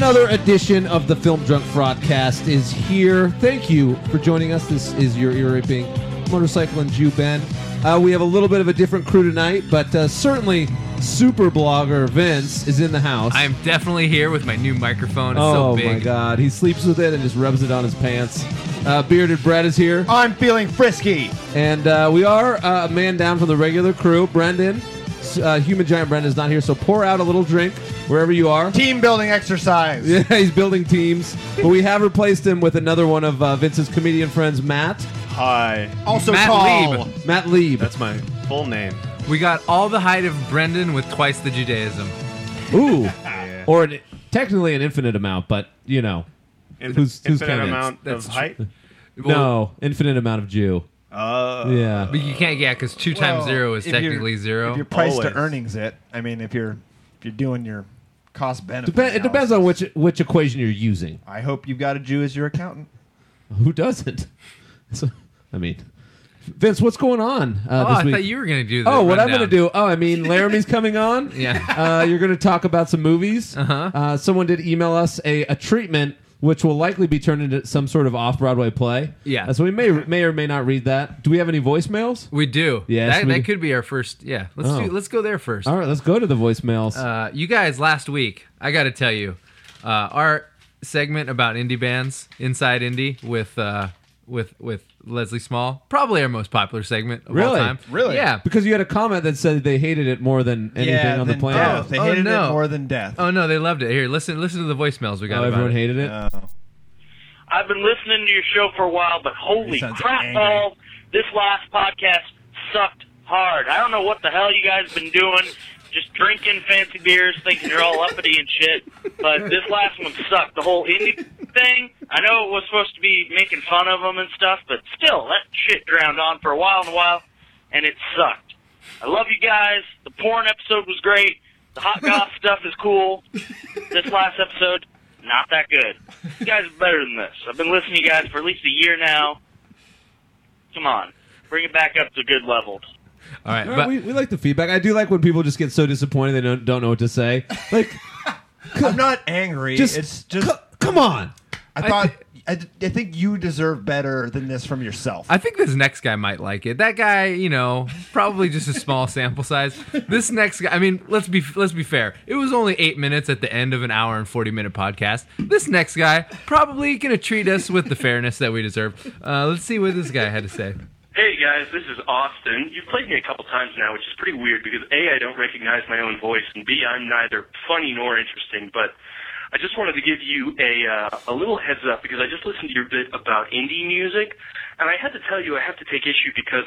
Another edition of the Film Drunk Broadcast is here. Thank you for joining us. This is your ear-raping motorcycle and Jew Ben. We have a little bit of a different crew tonight, but certainly super blogger Vince is in the house. I am definitely here with my new microphone. It's so big. Oh my God. He sleeps with it and just rubs it on his pants. Bearded Brett is here. I'm feeling frisky. And we are a man down from the regular crew. Brendan, Human Giant Brendan is not here, so pour out a little drink wherever you are. Team building exercise. Yeah, he's building teams. But we have replaced him with another one of Vince's comedian friends, Matt. Hi. Also Matt tall. Lieb. Matt Lieb. That's my full name. We got all the height of Brendan with twice the Judaism. Ooh. Yeah. Or technically an infinite amount, but, you know. Who's Infinite counting? amount That's of height? No, infinite amount of Jew. Yeah. But you can't, because 2 times 0 is if you're- technically 0. If you're price to Always. earnings it, I mean, if you're doing your cost benefit, It depends on which equation you're using. I hope you've got a Jew as your accountant. Who doesn't? So, I mean, Vince, what's going on this I week? thought you were going to do that. Oh, what I'm going to do? Oh, I mean, Laramie's coming on. Yeah. You're going to talk about some movies. Uh-huh. Someone did email us a treatment, which will likely be turned into some sort of off-Broadway play. Yeah. So we may or may not read that. Do we have any voicemails? We do. Yes, we that do. could be our first. Yeah. Let's go there first. All right, let's go to the voicemails. You guys, last week, I got to tell you, our segment about indie bands, Inside Indie, with Leslie Small, probably our most popular segment of all Really? time. Really? Yeah. Because you had a comment that said they hated it more than anything on the than planet. death. They Oh, hated no. it more than death. Oh no, they loved it. Here, listen to the voicemails we got. Oh, about everyone it. hated it? I've been listening to your show for a while, but holy He sounds crap angry. balls, this last podcast sucked hard. I don't know what the hell you guys been doing, just drinking fancy beers, thinking you're all uppity and shit, but this last one sucked. The whole indie thing, I know it was supposed to be making fun of them and stuff, but still, that shit drowned on for a while, and it sucked. I love you guys. The porn episode was great. The hot goth stuff is cool. This last episode, not that good. You guys are better than this. I've been listening to you guys for at least a year now. Come on. Bring it back up to good levels. All right, All but right, we like the feedback. I do like when people just get so disappointed they don't know what to say. Like, I'm not angry. It's just come on. I think you deserve better than this from yourself. I think this next guy might like it. That guy, probably just a small sample size. This next guy, I mean, let's be fair. It was only 8 minutes at the end of an hour and 40-minute podcast. This next guy probably going to treat us with the fairness that we deserve. Let's see what this guy had to say. Hey guys, this is Austin. You've played me a couple times now, which is pretty weird because A, I don't recognize my own voice, and B, I'm neither funny nor interesting, but I just wanted to give you a little heads up because I just listened to your bit about indie music, and I had to tell you I have to take issue because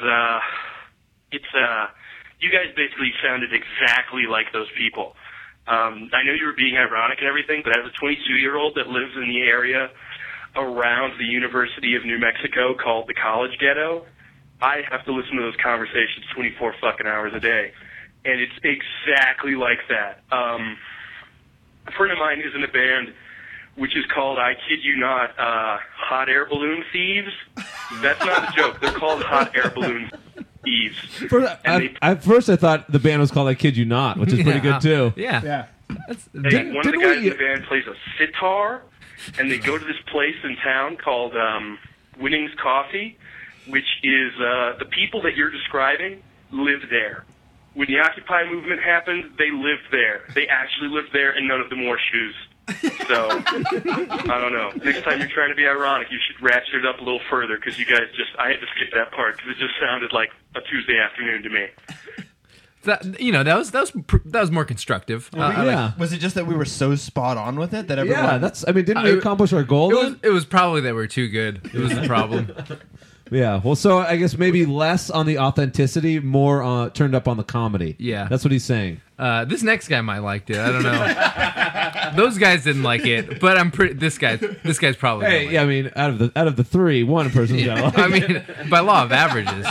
you guys basically sounded exactly like those people. I know you were being ironic and everything, but as a 22-year-old that lives in the area around the University of New Mexico called the College Ghetto, I have to listen to those conversations 24 fucking hours a day, and it's exactly like that. A friend of mine is in a band which is called, I kid you not, Hot Air Balloon Thieves. That's not a joke. They're called Hot Air Balloon Thieves. At first, I thought the band was called I Kid You Not, which is pretty good, too. Yeah. Hey, one of the guys in the band plays a sitar, and they go to this place in town called Winnings Coffee, which is the people that you're describing live there. When the Occupy movement happened, they lived there. They actually lived there, and none of them wore shoes. So, I don't know. Next time you're trying to be ironic, you should ratchet it up a little further, because you guys I had to skip that part, because it just sounded like a Tuesday afternoon to me. That was more constructive. Was it just that we were so spot on with it that everyone? Yeah, didn't we accomplish our goal then? It was probably that we're too good. It was the problem. Yeah, well, so I guess maybe less on the authenticity, more turned up on the comedy. Yeah. That's what he's saying. This next guy might liked it. I don't know. Those guys didn't like it, but I'm pretty. This guy's probably. Hey, yeah, I mean, out of the three, one person's gonna like it. I mean, by law of averages.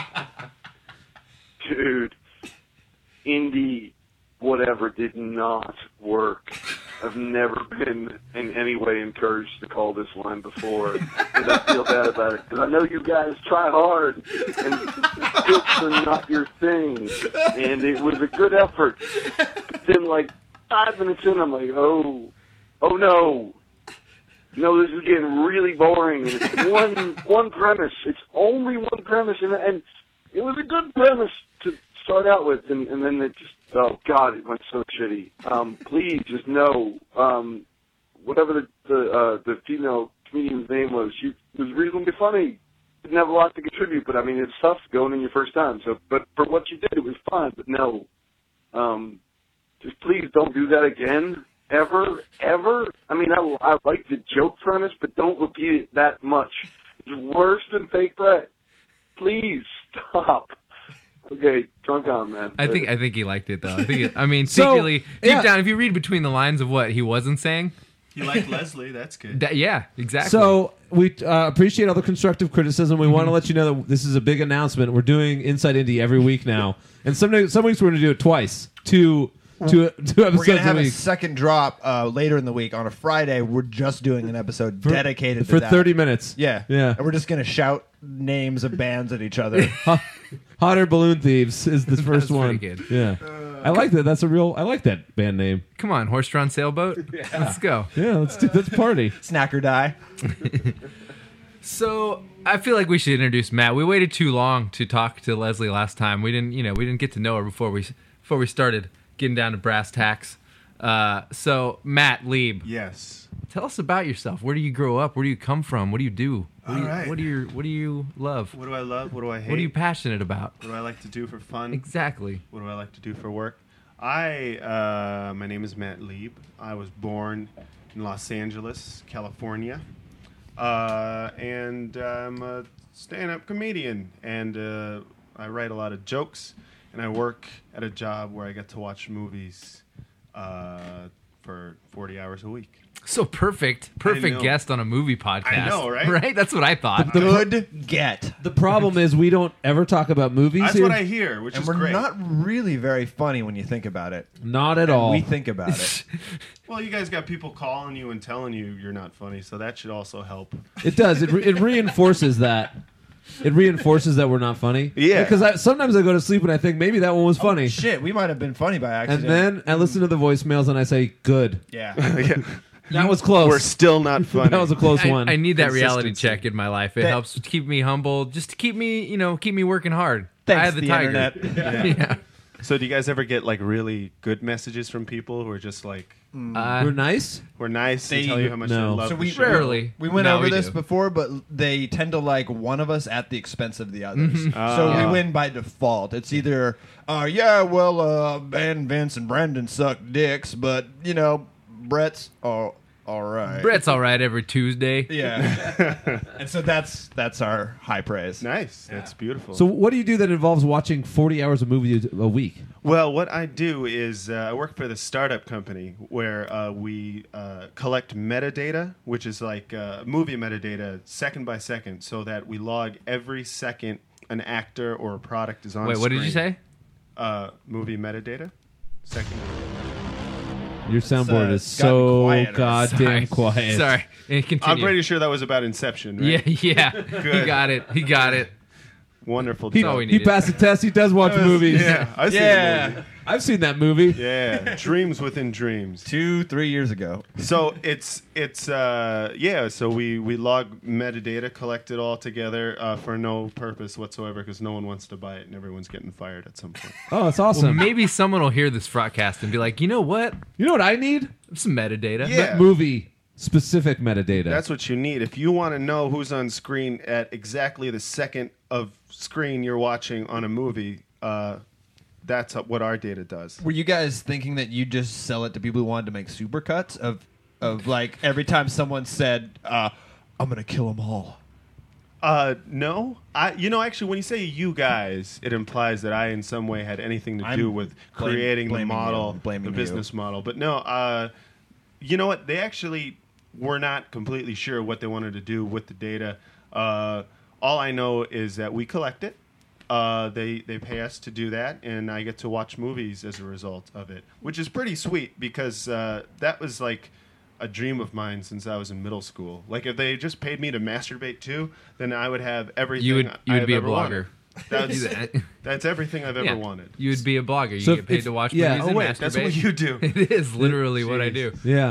Dude, indie whatever did not work. I've never been in any way encouraged to call this line before, and I feel bad about it, because I know you guys try hard, and hits are not your thing, and it was a good effort. But then, like, 5 minutes in, I'm like, oh, oh no, this is getting really boring. And it's one premise. It's only one premise, and it was a good premise to start out with, and then it just, oh God, it went so shitty. Please just know, whatever the female comedian's name was, she was reasonably funny. Didn't have a lot to contribute, but I mean, it's tough going in your first time. So, but for what you did, it was fun. But no, just please don't do that again, ever. I mean, I like the joke premise, but don't repeat it that much. It's worse than fake Brett. Please stop. Okay, drunk on, man. I think he liked it though. Secretly, deep down, if you read between the lines of what he wasn't saying. You like Leslie, that's good. Yeah, exactly. So we appreciate all the constructive criticism. We want to let you know that this is a big announcement. We're doing Inside Indie every week now, and some weeks we're going to do it twice. Two episodes We're going to have a a week second drop later in the week. On a Friday, we're just doing an episode dedicated for to that. 30 minutes. Yeah. Yeah. And we're just going to shout names of bands at each other. Hot Air Balloon Thieves is the first one. pretty good. Yeah. I like that. I like that band name. Come on, horse-drawn sailboat. Let's go. Yeah, let's party. Snack or die. So I feel like we should introduce Matt. We waited too long to talk to Leslie last time. We didn't get to know her before we started getting down to brass tacks. So Matt Lieb, Yes. tell us about yourself. Where do you grow up? Where do you come from? What do you do? All right. What do you love? What do I love? What do I hate? What are you passionate about? What do I like to do for fun? Exactly. What do I like to do for work? My name is Matt Lieb. I was born in Los Angeles, California. And I'm a stand-up comedian. And I write a lot of jokes. And I work at a job where I get to watch movies for 40 hours a week. So perfect guest on a movie podcast. I know, right? Right? That's what I thought. Good get. The problem is we don't ever talk about movies That's here. what I hear, which And is we're great. not really very funny when you think about it. Not at And all. we think about it. Well, you guys got people calling you and telling you you're not funny, so that should also help. It does. It reinforces that. It reinforces that we're not funny. Yeah. Because sometimes I go to sleep and I think maybe that one was funny. Shit, we might have been funny by And accident. then I listen to the voicemails and I say, good. Yeah. That was close. We're still not funny. That was a close one. I need that reality Consistency. check in my life. It That- helps keep me humble, just to keep me working hard. Thanks, I have the the tiger. internet. Yeah. So do you guys ever get like really good messages from people who are just like, we're nice? we're nice They- and tell you how much no. they love So the we show? Rarely. We went No, over we this do. before, but they tend to like one of us at the expense of the others. So Yeah. we win by default. It's either, Ben, Vince, and Brendan suck dicks, but, Brett's all right. Brett's all right every Tuesday. Yeah. And so that's our high praise. Nice. That's beautiful. So what do you do that involves watching 40 hours of movies a week? Well, what I do is I work for the startup company where we collect metadata, which is like movie metadata second by second, so that we log every second an actor or a product is on Wait, what did you say? Movie metadata. Second. Your soundboard is It's gotten so quieter. goddamn quiet. Sorry. Continue. I'm pretty sure that was about Inception, Yeah, right? yeah. He got it. Wonderful. He, all we he needed. passed the test. He does watch movies. Yeah, I see the movie. I've seen that movie. Yeah, dreams within dreams. 2-3 years ago. So so we log metadata, collect it all together for no purpose whatsoever because no one wants to buy it and everyone's getting fired at some point. Oh, that's awesome. Well, maybe someone will hear this broadcast and be like, you know what? You know what I need? Some metadata. Yeah. Movie specific metadata. That's what you need. If you want to know who's on screen at exactly the second of screen you're watching on a movie, that's what our data does. Were you guys thinking that you just sell it to people who wanted to make supercuts of like every time someone said, I'm going to kill them all? No. Actually, when you say you guys, it implies that I in some way had anything to do with creating the model, the business model. But no, you know what? They actually were not completely sure what they wanted to do with the data. All I know is that we collect it. They pay us to do that, and I get to watch movies as a result of it, which is pretty sweet because that was like a dream of mine since I was in middle school. Like if they just paid me to masturbate too, then I would have everything. You would I've be a ever blogger. wanted. That's everything I've ever wanted. You would be a blogger. You So get paid if- to watch yeah. movies Oh and wait, masturbate. that's what you do. It is literally what I do. Yeah.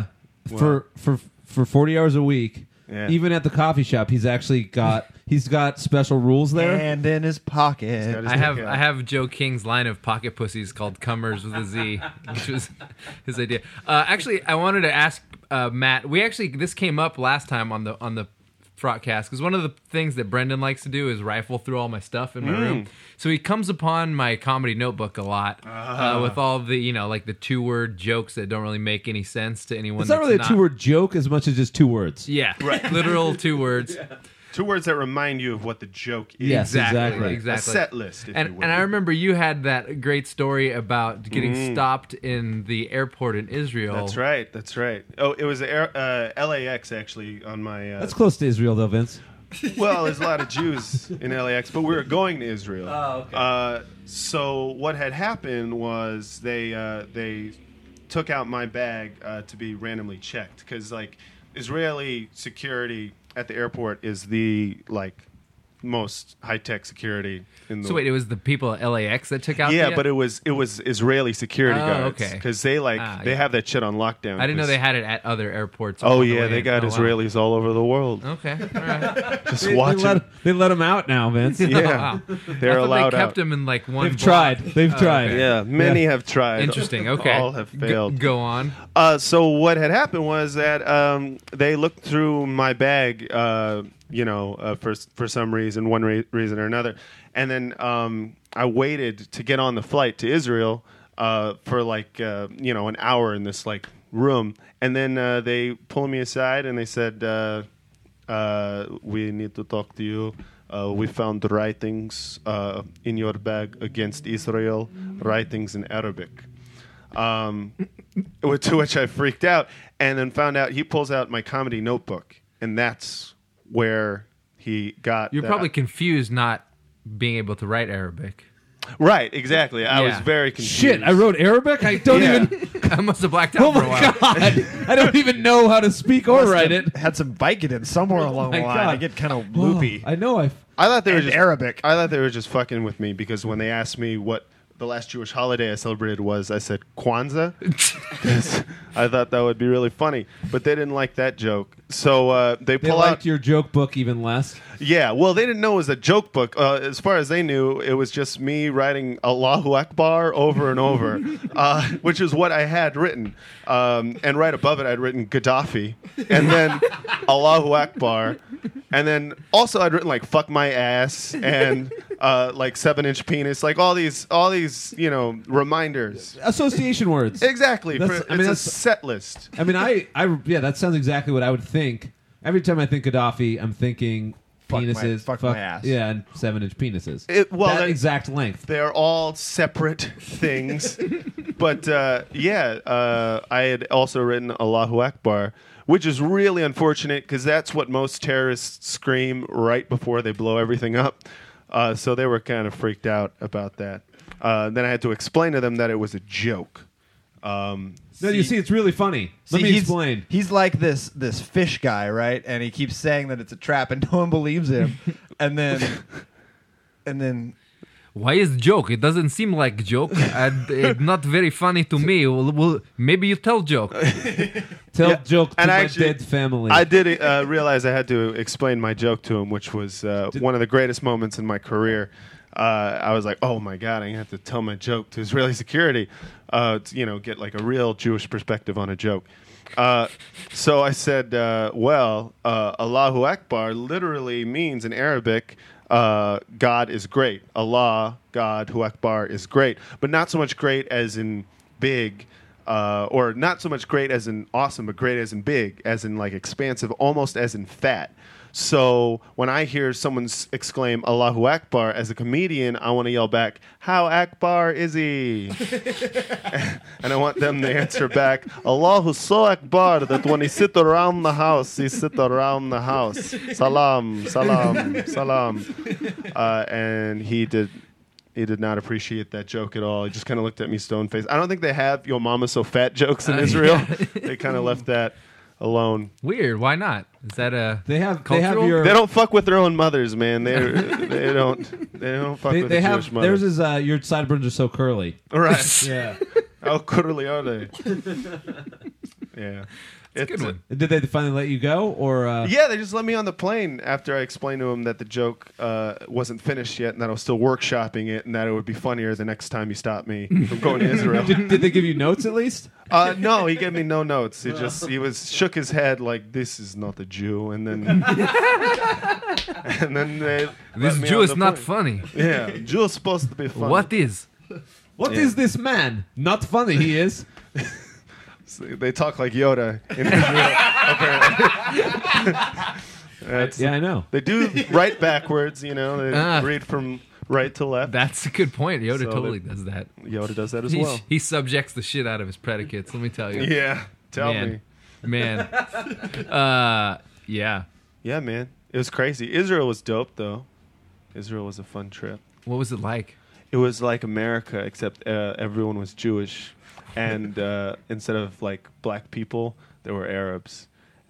for 40 hours a week. Yeah. Even at the coffee shop, he's got special rules there. And in his pocket. I have Joe King's line of pocket pussies called Cummers with a Z, which was his idea. Actually, I wanted to ask Matt. This came up last time on the Frotcast, because one of the things that Brendan likes to do is rifle through all my stuff in my room. So he comes upon my comedy notebook a lot with all the like the 2-word jokes that don't really make any sense to anyone. It's not really a 2-word joke as much as just 2 words. Yeah, right. Literal 2 words. Yeah. 2 words that remind you of what the joke is. Yes, exactly. A set list, if you will. And I remember you had that great story about getting stopped in the airport in Israel. That's right. Oh, it was LAX, actually, on my... That's close to Israel, though, Vince. Well, there's a lot of Jews in LAX, but we were going to Israel. Oh, okay. So what had happened was they took out my bag to be randomly checked, because, like, Israeli security at the airport is the most high-tech security in the. So wait, it was the people at LAX that took out. Yeah, but it was Israeli security guards. Okay. Because they have that shit on lockdown. I didn't know they had it at other airports. Oh yeah, they got Israelis all over the world. Okay, all right. Just watching. They let them out now, Vince. Yeah, they're allowed they kept out. them in like one. They've tried. They've tried. Okay. Yeah, many have tried. Interesting. Okay, all have failed. Go on. So what had happened was that they looked through my bag, for some reason, one reason or another, and then I waited to get on the flight to Israel for an hour in this room, and then they pulled me aside and they said, "We need to talk to you. We found writings in your bag against Israel, writings in Arabic." To which I freaked out, and then found out he pulls out my comedy notebook, and that's where he got. You're probably confused not being able to write Arabic. Right, exactly. I was very confused. Shit, I wrote Arabic? I don't even... I must have blacked out for a while. God. I don't even know how to speak or write it. Had some Vicodin somewhere along the line. God. I get kind of loopy. I know. I thought they were just Arabic. I thought they were just fucking with me, because when they asked me what the last Jewish holiday I celebrated was, I said Kwanzaa, because I thought that would be really funny. But they didn't like that joke, so they pull liked out your joke book even less. Yeah, well, they didn't know it was a joke book. As far as they knew, it was just me writing Allahu Akbar over and over, which is what I had written. And right above it, I'd written Gaddafi, and then Allahu Akbar, and then also I'd written fuck my ass and 7-inch penis, all these reminders, association words. Exactly. It's a set list. I mean, that sounds exactly what I would think. Every time I think Gaddafi, I'm thinking penises, fuck my ass. Yeah, and 7-inch penises. That exact length. They're all separate things, but I had also written Allahu Akbar, which is really unfortunate, because that's what most terrorists scream right before they blow everything up. So they were kind of freaked out about that. Then I had to explain to them that it was a joke. No, you see, it's really funny. Let me explain. He's like this fish guy, right? And he keeps saying that it's a trap, and no one believes him. and then, why is joke? It doesn't seem like joke. It's not very funny to me. Well, maybe you tell joke. Tell joke to and my dead family. I did realize I had to explain my joke to him, which was one of the greatest moments in my career. I was like, oh my God, I have to tell my joke to Israeli security to get a real Jewish perspective on a joke. So I said, Allahu Akbar literally means in Arabic, God is great. Allah, God, Hu Akbar is great. But not so much great as in big, or not so much great as in awesome, but great as in big, as in expansive, almost as in fat. So when I hear someone exclaim Allahu Akbar as a comedian, I want to yell back, how Akbar is he? And I want them to answer back, Allahu so Akbar that when he sit around the house, he sit around the house. Salam, salam, salam. And he did not appreciate that joke at all. He just kind of looked at me stone-faced. I don't think they have Yo Mama So Fat jokes in Israel. Yeah. They kind of left that alone. Weird. Why not? Is that they have cultural? They don't fuck with their own mothers, man. They don't fuck with the Jewish mother. Theirs is your sideburns are so curly. Right. Yeah. How curly are they? Yeah. It's a good one. Did they finally let you go, or? Yeah, they just let me on the plane after I explained to them that the joke wasn't finished yet and that I was still workshopping it and that it would be funnier the next time he stopped me from going to Israel. Did they give you notes at least? No, he gave me no notes. He shook his head like this is not a Jew, and then they This Jew is not funny. Yeah, Jew is supposed to be funny. What is? What is this man? Not funny, he is. So they talk like Yoda in Israel. Yeah, I know. They do write backwards, They read from right to left. That's a good point. Yoda So totally does that. Yoda does that as well. He subjects the shit out of his predicates. Let me tell you. Yeah, tell me. Man. Yeah. Yeah, man. It was crazy. Israel was dope, though. Israel was a fun trip. What was it like? It was like America, except everyone was Jewish. And instead of like black people, there were Arabs.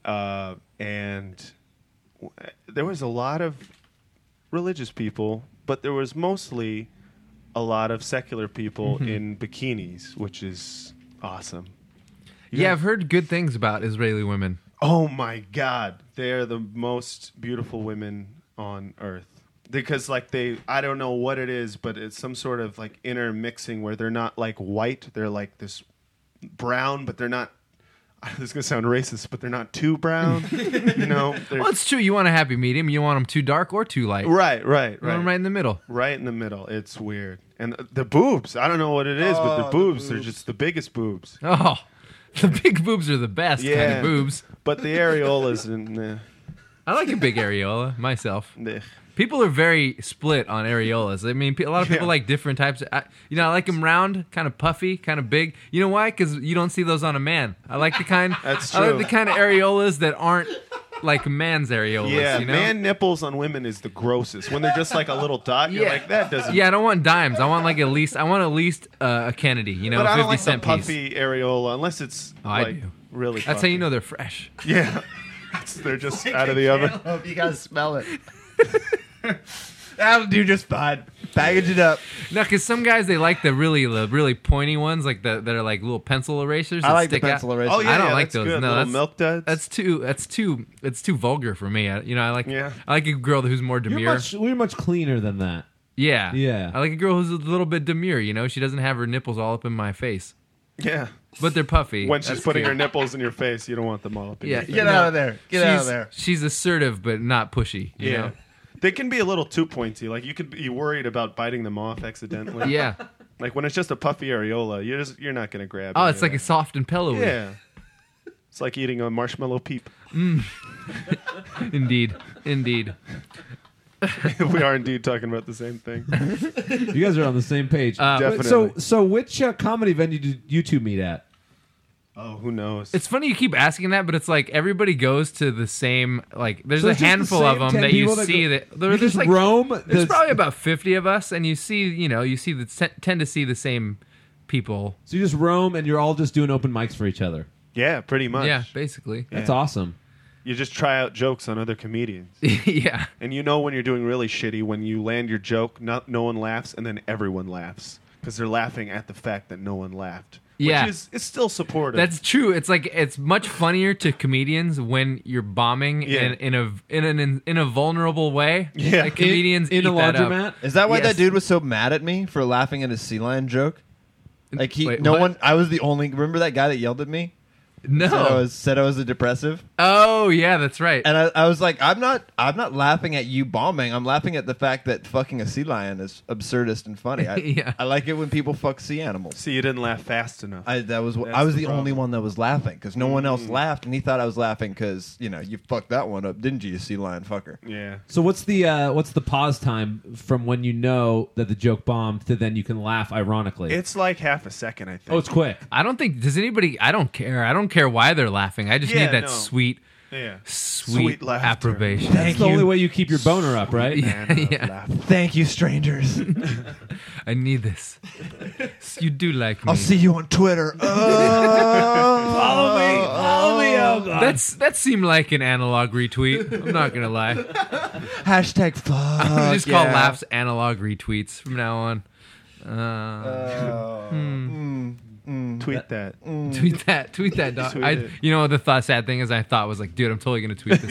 And there was a lot of religious people, but there was mostly a lot of secular people in bikinis, which is awesome. Yeah, I've heard good things about Israeli women. Oh my God. They are the most beautiful women on earth. Because I don't know what it is, but it's some sort of like intermixing where they're not like white. They're like this brown, but they're not, this is going to sound racist, but they're not too brown. Well, it's true. You want a happy medium. You want them too dark or too light. Right. You want them right in the middle. Right in the middle. It's weird. And the boobs, I don't know what it is, but the boobs, they're just the biggest boobs. Oh, the big boobs are the best kind of boobs. But the areolas, I like a big areola myself. Nah. People are very split on areolas. I mean, a lot of people like different types. I like them round, kind of puffy, kind of big. You know why? Because you don't see those on a man. I like the kind. That's I like true. the kind of areolas that aren't like man's areolas. Yeah, you know? man nipples on women is the grossest. When they're just like a little dot, you're like, that doesn't. Yeah, I don't want dimes. I want at least a Kennedy. But I don't 50 like the cent piece. puffy areola unless it's I like do. really. That's how you know they're fresh. Yeah, they're just out of the oven. Hope you guys smell it. That'll do just fine. Package it up. No, because some guys they like the really pointy ones, like that are like little pencil erasers. I that like the stick out. pencil eraser. Oh yeah, I don't yeah, like that's those. Good. No, Little that's milk duds. It's too vulgar for me. I like Yeah. I like a girl who's more demure. We're much cleaner than that. Yeah. Yeah. I like a girl who's a little bit demure, She doesn't have her nipples all up in my face. Yeah. But they're puffy. When she's That's putting cute. her nipples in your face, you don't want them all up in Yeah. your face. Get out of there. Get out of there. She's assertive but not pushy, you know? They can be a little too pointy. Like you could be worried about biting them off accidentally. Yeah. Like when it's just a puffy areola, you're not going to grab. Oh, any it's of like that. a soft and pillowy. Yeah. It's like eating a marshmallow peep. Indeed. We are indeed talking about the same thing. You guys are on the same page. Definitely. So which comedy venue did you two meet at? Oh, who knows? It's funny you keep asking that, but it's like everybody goes to the same. Like, there's So a it's just the handful of same them 10 that you people that see go- that You there's just like roam. There's probably about 50 of us, and you see tend to see the same people. So you just roam, and you're all just doing open mics for each other. Yeah, pretty much. Yeah, basically. That's awesome. You just try out jokes on other comedians. Yeah. And when you're doing really shitty when you land your joke, no one laughs, and then everyone laughs. Because they're laughing at the fact that no one laughed. Yeah. Which is it's still supportive. That's true. It's like it's much funnier to comedians when you're bombing in a vulnerable way. Yeah. Like comedians in eat a that up. laundromat. Is that why Yes. that dude was so mad at me for laughing at his sea lion joke? Like Wait, what? I was the only. Remember that guy that yelled at me? No. Said I was a depressive, Oh yeah, that's right. and I was like, I'm not laughing at you bombing. I'm laughing at the fact that fucking a sea lion is absurdist and funny. Yeah. I like it when people fuck sea animals. See, you didn't laugh fast enough. I was That's the the only problem. one that was laughing because no one else laughed, and he thought I was laughing because you fucked that one up, didn't you, you sea lion fucker? Yeah. So what's the pause time from when you know that the joke bombed to then you can laugh ironically? It's like half a second, I think. it's quick. I don't think does anybody. I don't care. I don't care why they're laughing. I just Yeah, need that no. sweet Yeah. sweet laughter. approbation. That's the only way you keep your boner up, right? Yeah. Thank you, strangers. I need this. You do like me. I'll see you on Twitter. Follow me. Oh God. That seemed like an analog retweet. I'm not gonna lie. Hashtag fuck. I'm just call laughs analog retweets from now on. Tweet that. Tweet that, dog. Tweet it. You know, the sad thing is, I thought was like, dude, I'm totally gonna tweet this.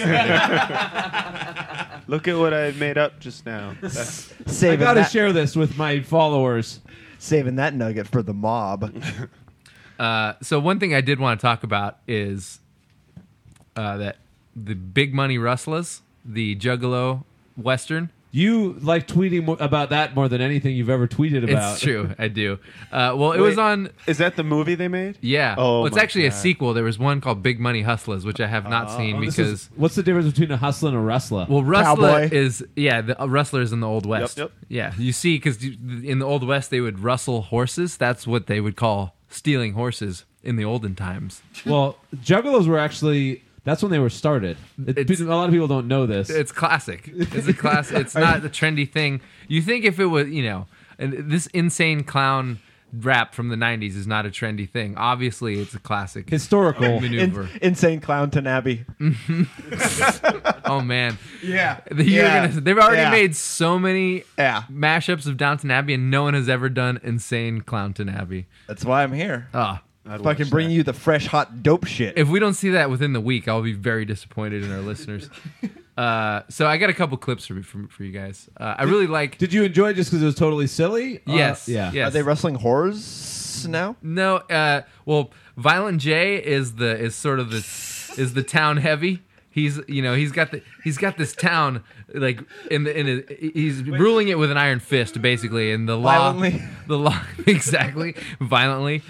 Look at what I made up just now. I Saving got to that, share this with my followers. saving that nugget for the mob. So one thing I did want to talk about is that the Big Money Rustlers, the Juggalo Western. You like tweeting about that more than anything you've ever tweeted about. It's true, I do. Well, it was on. Is that the movie they made? Yeah. Oh, well, it's my actually a God. sequel. There was one called Big Money Hustlers, which I have not seen This because. is- what's the difference between a hustler and a wrestler? Well, Rustler Cowboy. is the rustlers in the Old West. Yep. Yeah, you see, because in the Old West they would rustle horses. That's what they would call stealing horses in the olden times. Well, Juggalos were actually. That's when they were started. It's- A lot of people don't know this. It's classic. It's a class. It's not a trendy thing. You think if it was, and this insane clown rap from the '90s is not a trendy thing. Obviously, it's a classic Historical. maneuver. Insane Clownton Abbey. Oh man, Yeah. they've already made so many Yeah. mashups of Downton Abbey, and no one has ever done Insane Clownton Abbey. That's why I'm here. I'd If I can watch bring that. you the fresh, hot, dope shit. If we don't see that within the week, I'll be very disappointed in our listeners. So I got a couple clips for you guys. I really like. Did you enjoy it just because it was totally silly? Yes. Yeah. Yes. Are they wrestling whores now? No. Well, Violent J is the town heavy. He's got this town like he's ruling it with an iron fist basically, and the law Violently. the law exactly violently.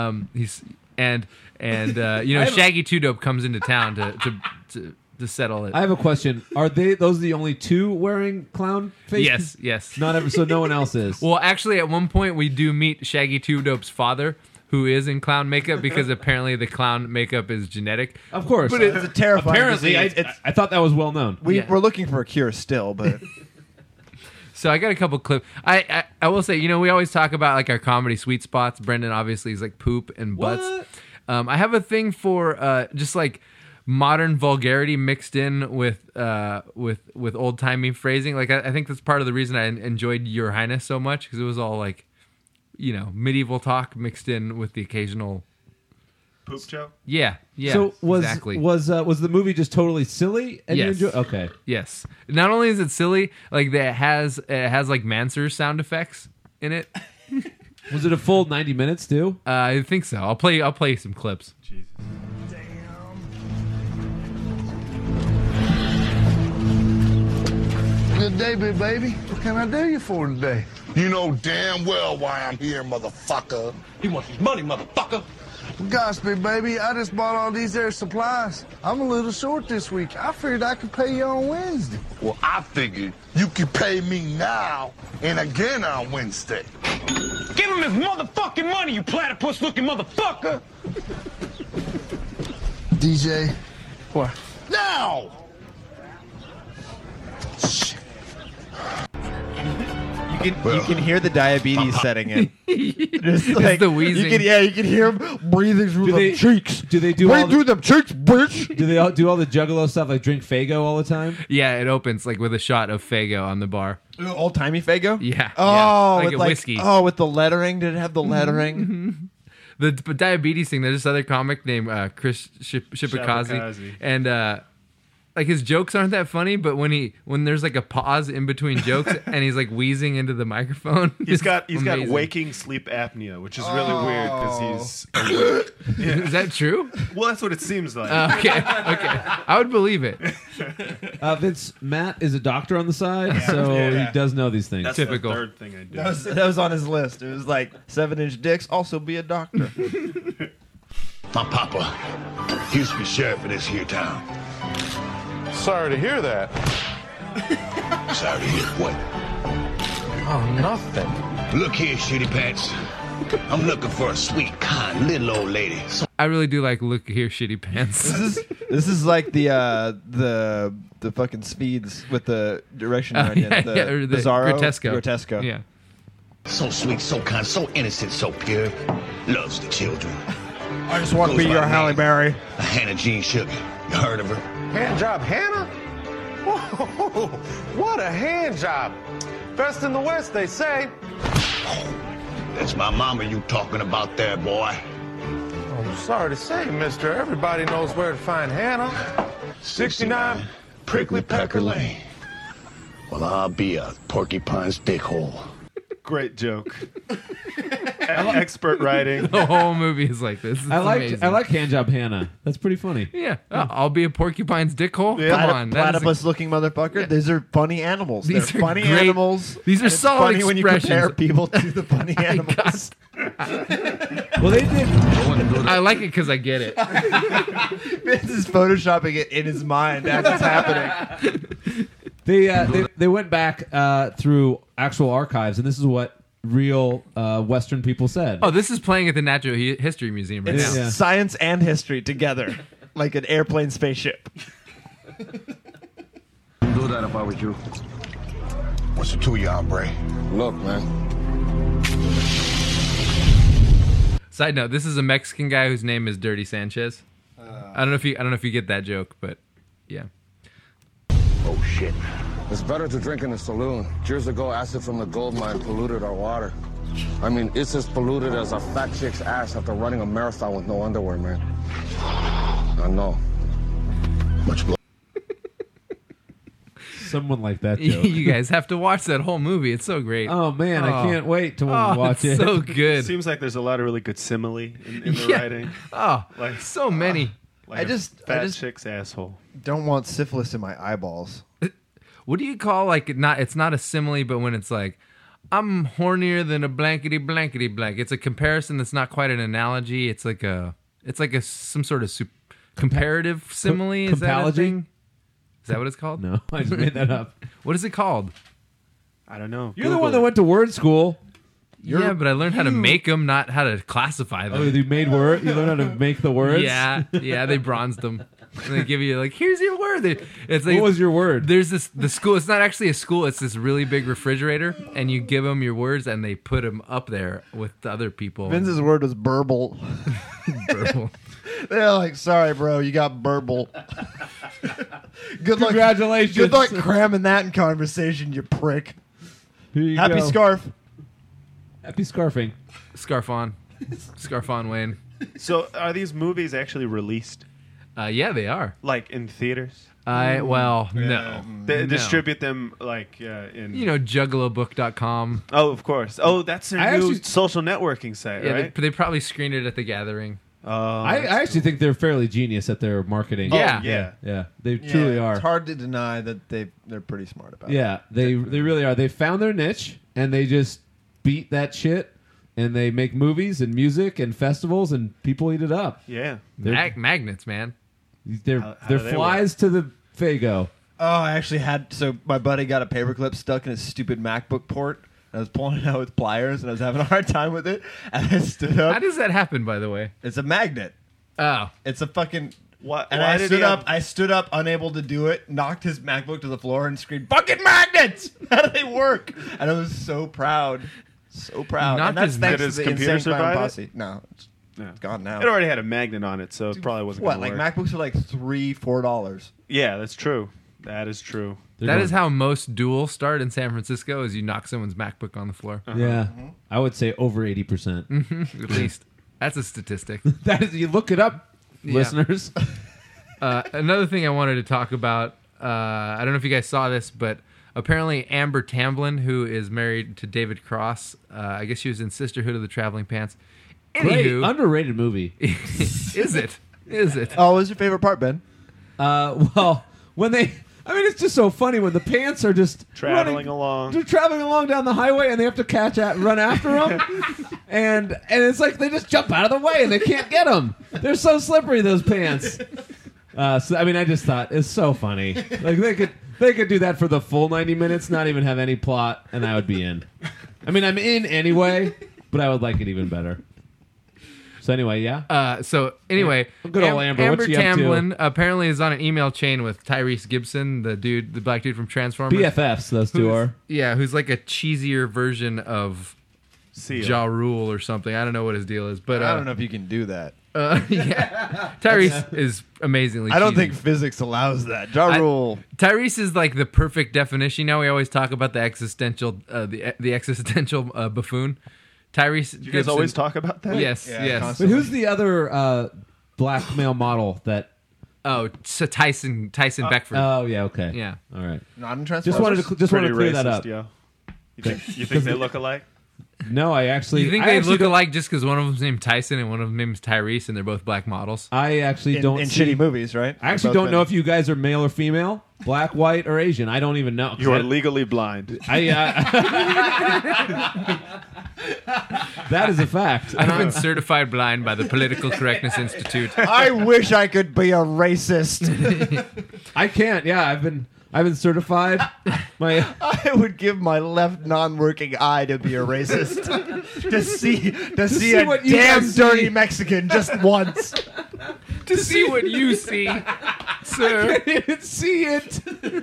Shaggy Two Dope comes into town to settle it. I have a question. Are those the only two wearing clown faces? Yes. Not ever. So no one else is. Well, actually, at one point we do meet Shaggy Two Dope's father, who is in clown makeup because apparently the clown makeup is genetic. Of course. But it's a terrifying Apparently, disease. I thought that was well known. Yeah. We're looking for a cure still, but So I got a couple clips. I will say, we always talk about like our comedy sweet spots. Brendan obviously is like poop and butts. What? I have a thing for just like modern vulgarity mixed in with old timey phrasing. Like I think that's part of the reason I enjoyed Your Highness so much, because it was all like, medieval talk mixed in with the occasional Poop joke? Yeah. So exactly. was the movie just totally silly? And Yes. you enjoy? Okay. Yes. Not only is it silly, like it has like Mansur sound effects in it. Was it a full 90 minutes too? I think so. I'll play some clips. Jesus. Good day, big baby. What can I do you for today? You know damn well why I'm here, motherfucker. He wants his money, motherfucker. Gosh, big baby, I just bought all these there supplies. I'm a little short this week. I figured I could pay you on Wednesday. Well, I figured you could pay me now and again on Wednesday. Give him his motherfucking money, you platypus-looking motherfucker! DJ. What? Now! you can hear the diabetes setting in. Just like, the wheezing. You can hear him breathing through they- the cheeks. Do they do Breathe all through them cheeks, bitch. do they all do all the Juggalo stuff like drink Faygo all the time? Yeah, it opens like with a shot of Faygo on the bar. Old timey Faygo. Yeah. Oh, yeah. Like with a like whiskey. Oh, with the lettering. Did it have the lettering? The diabetes thing. There's this other comic named Chris Shibakazi, Shibakazi. and like his jokes aren't that funny, but when there's like a pause in between jokes and he's like wheezing into the microphone, He's got amazing. waking sleep apnea, which is really weird because he's awake. Is that true? Well, that's what it seems like. Okay, I would believe it. Vince, Matt is a doctor on the side, so Yeah. he does know these things. That's typical. the third thing I do. that was on his list. It was like 7-inch dicks. Also be a doctor. My papa used to be sheriff of this here town. Sorry to hear that. Sorry to hear what? Oh, nothing. Look here, shitty pants. I'm looking for a sweet, kind, little old lady. I really do like look here, shitty pants. This is like the fucking speeds with the direction right in. The or the Bizarro. Grotesco. Yeah. So sweet, so kind, so innocent, so pure. Loves the children. I just want to Goes be by your name. Halle Berry. Hannah Jean Sugar. You heard of her? Hand job, Hannah? Whoa, what a hand job. Best in the West, they say. That's my mama you talking about there, boy. I'm sorry to say, mister, everybody knows where to find Hannah. 69 Prickly Pecker Lane. Well, I'll be a porcupine's dickhole. Great joke. Expert writing. The whole movie is like this. It's I amazing. like Handjob Hannah. That's pretty funny. Yeah, I'll be a porcupine's dickhole. Yeah. Come on, that is Platypus-looking motherfucker. These are funny animals. These They're are funny great- animals. these are and it's solid funny when you compare expressions. people to the funny animals. Well, they did. I like it because I get it. Vince is photoshopping it in his mind as it's happening. They went back through actual archives, and this is what real Western people said. Oh, this is playing at the Natural History Museum right It's now. Yeah. science and history together, like an airplane spaceship. Do that if I was you. What's it to you, hombre? Look, man. Side note: this is a Mexican guy whose name is Dirty Sanchez. I don't know if you get that joke, but yeah. Oh, shit. It's better to drink in a saloon. Years ago, acid from the gold mine polluted our water. I mean, it's as polluted as a fat chick's ass after running a marathon with no underwear, man. I know. Much blood. Someone like that joke. You guys have to watch that whole movie. It's so great. Oh man, I can't wait to watch it's it. so good. Seems like there's a lot of really good simile in the Yeah. writing. Oh, Like so many. Like I a just fat chick's asshole. don't want syphilis in my eyeballs. What do you call it's not a simile, but when it's like, I'm hornier than a blankety blankety blank. It's a comparison that's not quite an analogy. It's like some sort of comparative simile. Is that a compalogy? thing? Is that what it's called? No, I just made that up. What is it called? I don't know. You're the one that went to word school. Yeah, but I learned how to make them, not how to classify them. Oh, you made word. You learned how to make the words. Yeah, they bronzed them. And they give you like, here's your word. It's like, What was your word? There's the school. It's not actually a school. It's this really big refrigerator, and you give them your words, and they put them up there with the other people. Vince's word was burble. Burble. They're like, sorry, bro, you got burble. Good luck. Congratulations. Good luck cramming that in conversation, you prick. Here you Happy go. scarf. Happy scarfing. Scarf on, Wayne. So, are these movies actually released, Yeah, they are. like in theaters? No. They No. distribute them like in. Juggalobook.com. Oh, of course. Oh, that's their I new actually- social networking site, Yeah, right? they probably screened it at the Gathering. I actually think they're fairly genius at their marketing. Yeah. Yeah, they truly are. It's hard to deny that they're pretty smart about it. Yeah, they really are. They found their niche and they just beat that shit. And they make movies and music and festivals and people eat it up. Yeah. Magnets, man. They're How they're do they flies to the Fago. Oh, I actually had. So my buddy got a paperclip stuck in his stupid MacBook port. I was pulling it out with pliers, and I was having a hard time with it. And I stood up. How does that happen, by the way? It's a magnet. Oh. It's a fucking. What? And why I did stood he up. have- I stood up, unable to do it. Knocked his MacBook to the floor and screamed, "Fucking magnets! How do they work?" And I was so proud, so proud. Knocked And that's his- thanks Did to his the computer Insane Clown survive it? Posse. No, it's gone now. It already had a magnet on it, so it probably wasn't. What? gonna Like work. MacBooks are like $3-4. Yeah, that's true. That is true. That is how most duels start in San Francisco, is you knock someone's MacBook on the floor. Yeah, I would say over 80%. At least. That's a statistic. That is, you look it up, Yeah. listeners. Another thing I wanted to talk about, I don't know if you guys saw this, but apparently Amber Tamblyn, who is married to David Cross, I guess she was in Sisterhood of the Traveling Pants. Great, Anywho, underrated movie. is it? Is it? Oh, what was your favorite part, Ben? Well, when they, I mean, it's just so funny when the pants are just Traveling along. They're traveling along down the highway, and they have to run after them, and it's like they just jump out of the way, and they can't get them. They're so slippery, those pants. So I mean, I just thought it's so funny. Like they could do that for the full 90 minutes, not even have any plot, and I would be in. I mean, I'm in anyway, but I would like it even better. So anyway, yeah. So anyway, Good old Amber, what's she up to? Tamblyn apparently is on an email chain with Tyrese Gibson, the black dude from Transformers. BFFs, those two are. Yeah, who's like a cheesier version of Seal. Ja Rule or something. I don't know what his deal is, but I don't know if you can do that. Yeah, Tyrese is amazingly. I don't cheesy. think physics allows that. Ja Rule. Tyrese is like the perfect definition. You know, we always talk about the existential, the existential buffoon. Tyrese Do you guys always talk about that? Yes, yes. But who's the other black male model that? Oh, so Tyson Beckford. Oh yeah, okay. Yeah. All right. Not in Just wanted to clear that up. Yo. You think they look alike? No, I actually. You think they look alike just because one of them's named Tyson and one of them named Tyrese, and they're both black models? I actually don't. In shitty movies, right? I actually don't know if you guys are male or female, black, white, or Asian. I don't even know. You are legally blind. That is a fact. I've been certified blind by the Political Correctness Institute. I wish I could be a racist. I can't. Yeah, I've been certified. I would give my left non-working eye to be a racist. to see a what you damn guys dirty see. Mexican just once. To see what you see, sir. I can't even see it.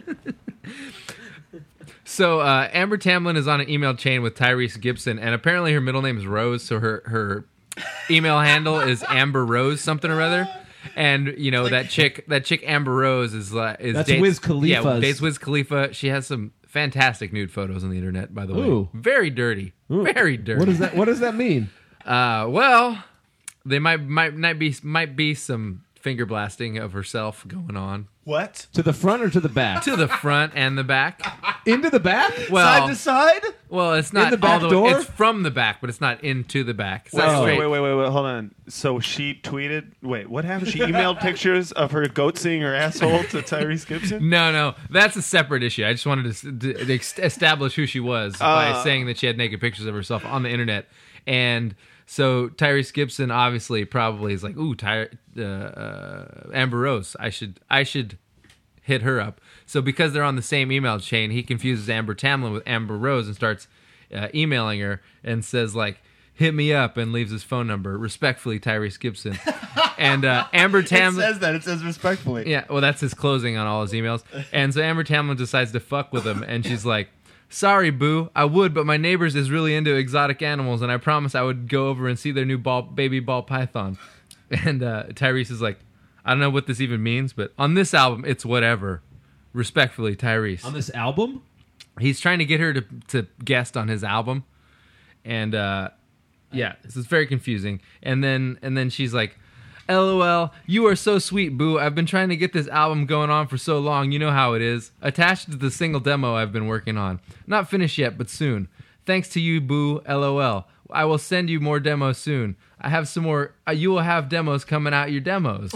So Amber Tamlin is on an email chain with Tyrese Gibson, and apparently her middle name is Rose, so her email handle is Amber Rose something or other. And you know that chick Amber Rose is That's Wiz Khalifa's. Yeah, dates Wiz Khalifa. She has some fantastic nude photos on the internet, by the way. Ooh. Very dirty, very dirty. What does that mean? Well, they might be some finger blasting of herself going on. What? To the front or to the back? To the front and the back. Into the back? Well, Side to side? Well, it's not In the back all the way. door? It's from the back, but it's not into the back. It's not Wait, straight. wait, hold on. So she tweeted. Wait, what happened? She emailed pictures of her goat seeing her asshole to Tyrese Gibson. No, that's a separate issue. I just wanted to establish who she was by saying that she had naked pictures of herself on the internet, and so Tyrese Gibson obviously probably is like, ooh, Amber Rose. I should hit her up. So because they're on the same email chain, he confuses Amber Tamlin with Amber Rose and starts emailing her and says like, hit me up, and leaves his phone number. Respectfully, Tyrese Gibson. And Amber Tamlin... It says that. It says respectfully. Yeah, well, that's his closing on all his emails. And so Amber Tamlin decides to fuck with him, and she's like, sorry, boo, I would, but my neighbors is really into exotic animals, and I promised I would go over and see their new baby ball python. And Tyrese is like, I don't know what this even means, but on this album, it's whatever. Respectfully, Tyrese. On this album? He's trying to get her to guest on his album. And, yeah, this is very confusing. And then she's like, LOL, you are so sweet, boo. I've been trying to get this album going on for so long. You know how it is. Attached to the single demo I've been working on. Not finished yet, but soon. Thanks to you, boo. LOL. I will send you more demos soon. I have some more. You will have demos coming out your demos.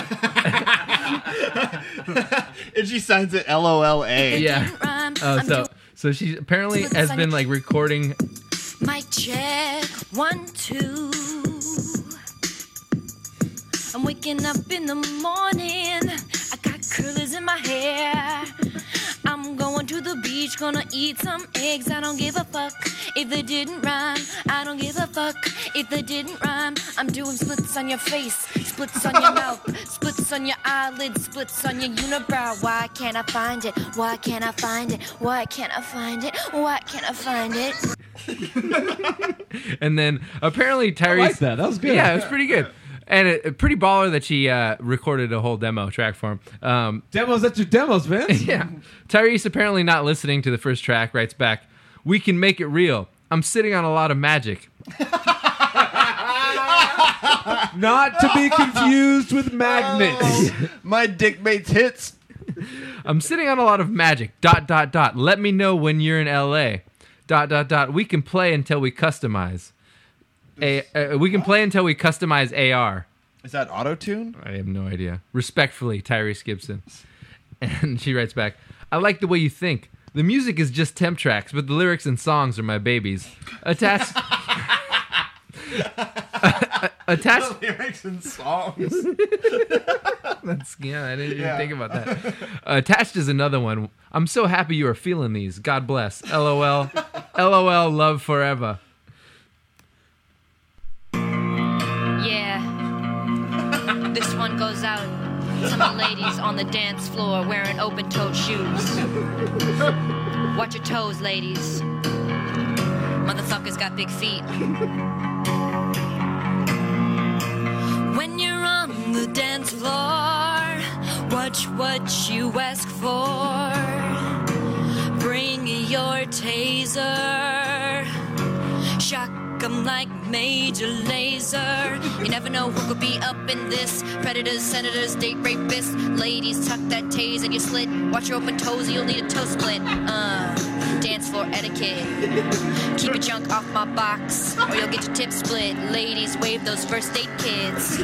And she signs it LOLA. Yeah. So she apparently has been like recording. Mic check 1, 2. I'm waking up in the morning. I got curlers in my hair. I'm going to the beach, gonna eat some eggs. I don't give a fuck if they didn't rhyme. I don't give a fuck if they didn't rhyme. I'm doing splits on your face, splits on your mouth, splits on your eyelids, splits on your unibrow. Why can't I find it? Why can't I find it? Why can't I find it? Why can't I find it? And then apparently Tyrese... I like that. That was good. Yeah, it was pretty good. And a pretty baller that she recorded a whole demo track for him. Demos, that's your demos, Vince. Yeah. Tyrese, apparently not listening to the first track, writes back, we can make it real. I'm sitting on a lot of magic. Not to be confused with magnets. My dick mates hits. I'm sitting on a lot of magic. ... Let me know when you're in LA. ... We can play until we customize. We can play until we customize AR. Is that auto-tune? I have no idea. Respectfully, Tyrese Gibson. And she writes back, I like the way you think. The music is just temp tracks, but the lyrics and songs are my babies. Attached... The lyrics and songs. I didn't even think about that. Attached is another one. I'm so happy you are feeling these. God bless. LOL. LOL, love forever. Yeah. This one goes out to my ladies on the dance floor wearing open-toed shoes. Watch your toes, ladies. Motherfuckers got big feet. When you're on the dance floor, watch what you ask for. Bring your taser. Shock 'em like Major Lazer. You never know who could be up in this. Predators, senators, date rapists. Ladies, tuck that tase in your slit. Watch your open toes, you'll need a toe split. Dance floor etiquette. Keep your junk off my box, or you'll get your tip split. Ladies, wave those first date kids.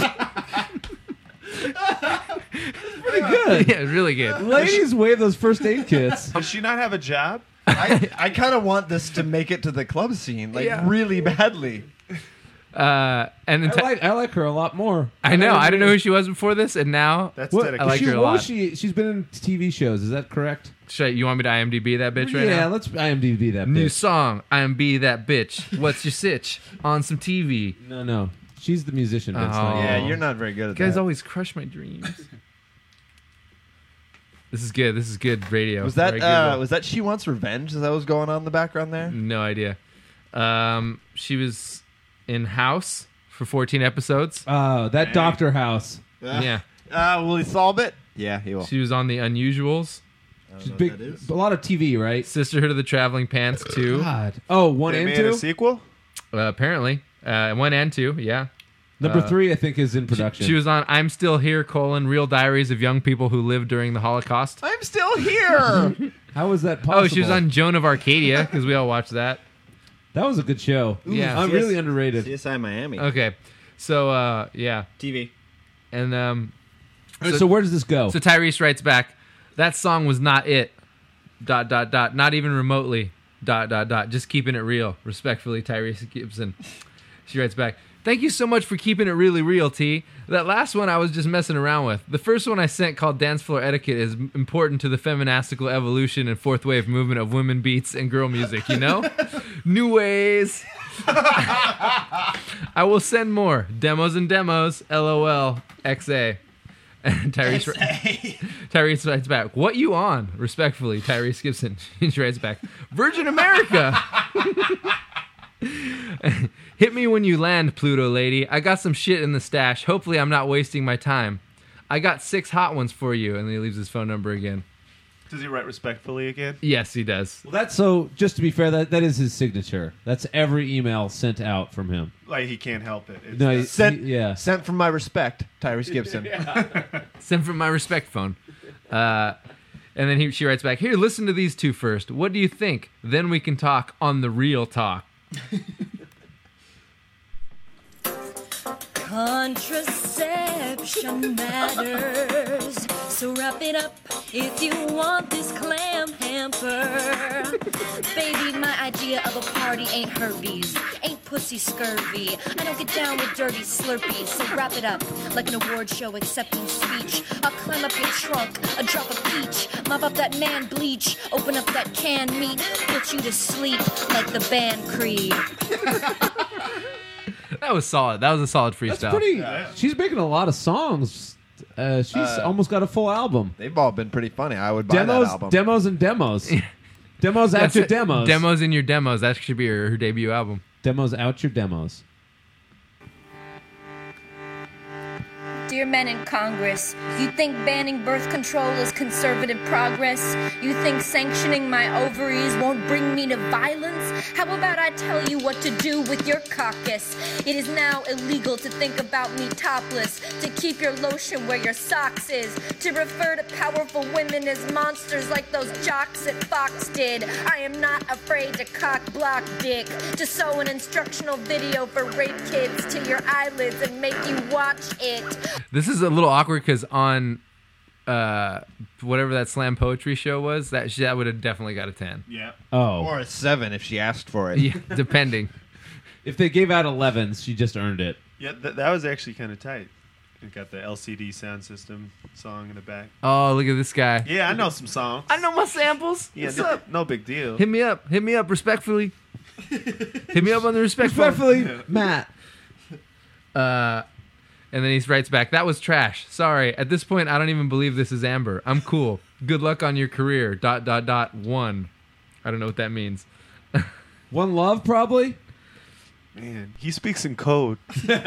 Pretty good. Yeah, really good. Ladies, wave those first aid kits. Does she not have a job? I kind of want this to make it to the club scene, like really badly. And I like her a lot more. I know. I didn't know who she was before this, and now That's What, dedication. I like her a lot. She's been in TV shows. Is that correct? You want me to IMDb that bitch right now? Yeah, let's IMDb that New bitch. song, IMDb that bitch. What's your sitch? On some TV. No. She's the musician, Vince. not you. Yeah, you're not very good at You guys that. always crush my dreams. This is good. This is good radio. Was Very that good. was that She Wants Revenge? Is that what was going on in the background there? No idea. She was in House for 14 episodes. Oh, that Dr. House. Yeah. Will he solve it? Yeah, he will. She was on The Unusuals. She's big. A lot of TV, right? Sisterhood of the Traveling Pants 2. God. Oh, 1 They and made 2? a sequel? Apparently. 1 and 2, yeah. Number 3, I think, is in production. She was on I'm Still Here, Real Diaries of Young People Who Lived During the Holocaust. I'm still here. How was that possible? Oh, she was on Joan of Arcadia, because we all watched that. That was a good show. Yeah. I'm really underrated. CSI Miami. Okay. So, yeah. TV. And, so where does this go? So Tyrese writes back, that song was not it. ... Not even remotely. ... Just keeping it real. Respectfully, Tyrese Gibson. She writes back, thank you so much for keeping it really real, T. That last one I was just messing around with. The first one I sent called Dance Floor Etiquette is important to the feminastical evolution and fourth wave movement of women beats and girl music, you know? New ways. I will send more. Demos and demos. LOL. XA. And Tyrese writes back, what you on? Respectfully, Tyrese Gibson. She writes back, Virgin America. Hit me when you land, Pluto lady. I got some shit in the stash. Hopefully I'm not wasting my time. I got 6 hot ones for you. And then he leaves his phone number again. Does he write respectfully again? Yes, he does. Well, that's so. Just to be fair, that is his signature. That's every email sent out from him. Like he can't help it. It's No, just- Sent from my respect, Tyrese Gibson. Sent from my respect phone. And then she writes back, here, listen to these two first. What do you think? Then we can talk on the real talk. Contraception matters. So wrap it up if you want this clam hamper. Baby, my idea of a party ain't herpes, ain't pussy scurvy. I don't get down with dirty slurpees, so wrap it up like an award show acceptance speech. I'll climb up your trunk, a drop of peach, mop up that man bleach, open up that canned meat, put you to sleep like the band Creed. That was solid. That was a solid freestyle. That's pretty. She's making a lot of songs. She's almost got a full album. They've all been pretty funny. I would buy that album. Demos and demos. Demos out your demos. Demos in your demos. That should be her debut album. Demos out your demos. Dear men in Congress, you think banning birth control is conservative progress? You think sanctioning my ovaries won't bring me to violence? How about I tell you what to do with your caucus? It is now illegal to think about me topless, to keep your lotion where your socks is, to refer to powerful women as monsters like those jocks at Fox did. I am not afraid to cock block dick, to sew an instructional video for rape kids to your eyelids and make you watch it. This is a little awkward because on whatever that slam poetry show was, that would have definitely got a 10. Yeah. Oh. Or a 7 if she asked for it. Yeah, depending. If they gave out 11s, she just earned it. Yeah, that was actually kind of tight. It got the LCD sound system song in the back. Oh, look at this guy. Yeah, I know some songs. I know my samples. Yeah, What's up? No big deal. Hit me up. Hit me up respectfully. Hit me up on the respect phone. Respectfully, Matt. And then he writes back, that was trash. Sorry. At this point, I don't even believe this is Amber. I'm cool. Good luck on your career. ... 1. I don't know what that means. One Love, probably? Man, he speaks in code.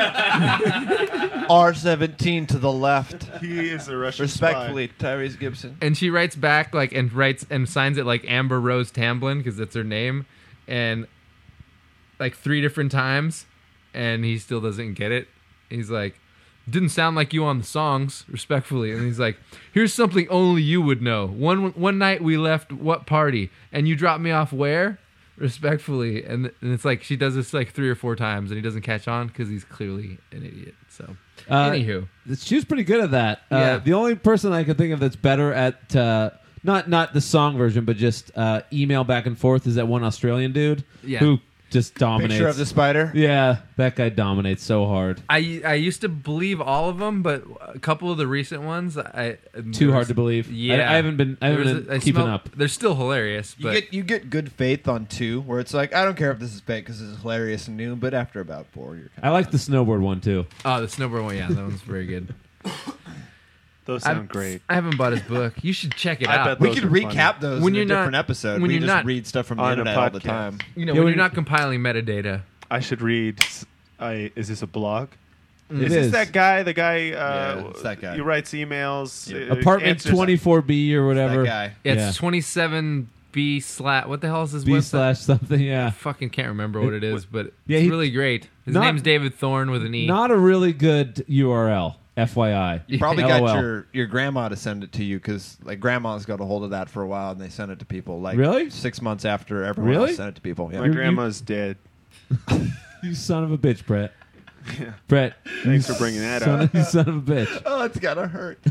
R17 to the left. He is a Russian Respectfully, Tyrese Gibson. And she writes back and signs it like Amber Rose Tamblyn because that's her name. And like 3 different times, and he still doesn't get it. He's like, didn't sound like you on the songs, respectfully. And he's like, here's something only you would know. One night we left what party, and you dropped me off where? Respectfully. And it's like she does this like 3 or 4 times, and he doesn't catch on because he's clearly an idiot. So, anywho. She was pretty good at that. Yeah. The only person I can think of that's better at, not the song version, but just email back and forth is that one Australian dude who just dominates. Picture of the spider? Yeah, that guy dominates so hard. I used to believe all of them, but a couple of the recent ones, Too hard to believe. Yeah, I haven't been keeping up. They're still hilarious, but You get good faith on 2, where it's like, I don't care if this is fake because this is hilarious and new, but after about 4, you're I like the snowboard one too. Oh, the snowboard one, yeah, that one's very good. Those sound great. I haven't bought his book. You should check it I out. bet We those could are recap funny. those When in you're a not- different episode. when We you're just not- read stuff from the on a internet all the podcast. time. You know, Yeah, when when you're not compiling metadata. I should read. Is this a blog? It Is this is. that guy? The guy? Yeah, it's that guy. He writes emails. Apartment answers- 24B or whatever. That guy. It's 27B/ what the hell is his B website? slash something, yeah. I fucking can't remember what it is, but Yeah, it's he- really great. His not- name's David Thorne with an E. Not a really good URL, FYI. You probably LOL. got your grandma to send it to you because like grandma's got a hold of that for a while and they send it to people like Really? 6 months after everyone Really? else sent it to people. Yeah. My grandma's dead. You son of a bitch, Brett. Yeah. Brett. Thanks you for bringing that son up. of- You son of a bitch. Oh, it's gotta hurt.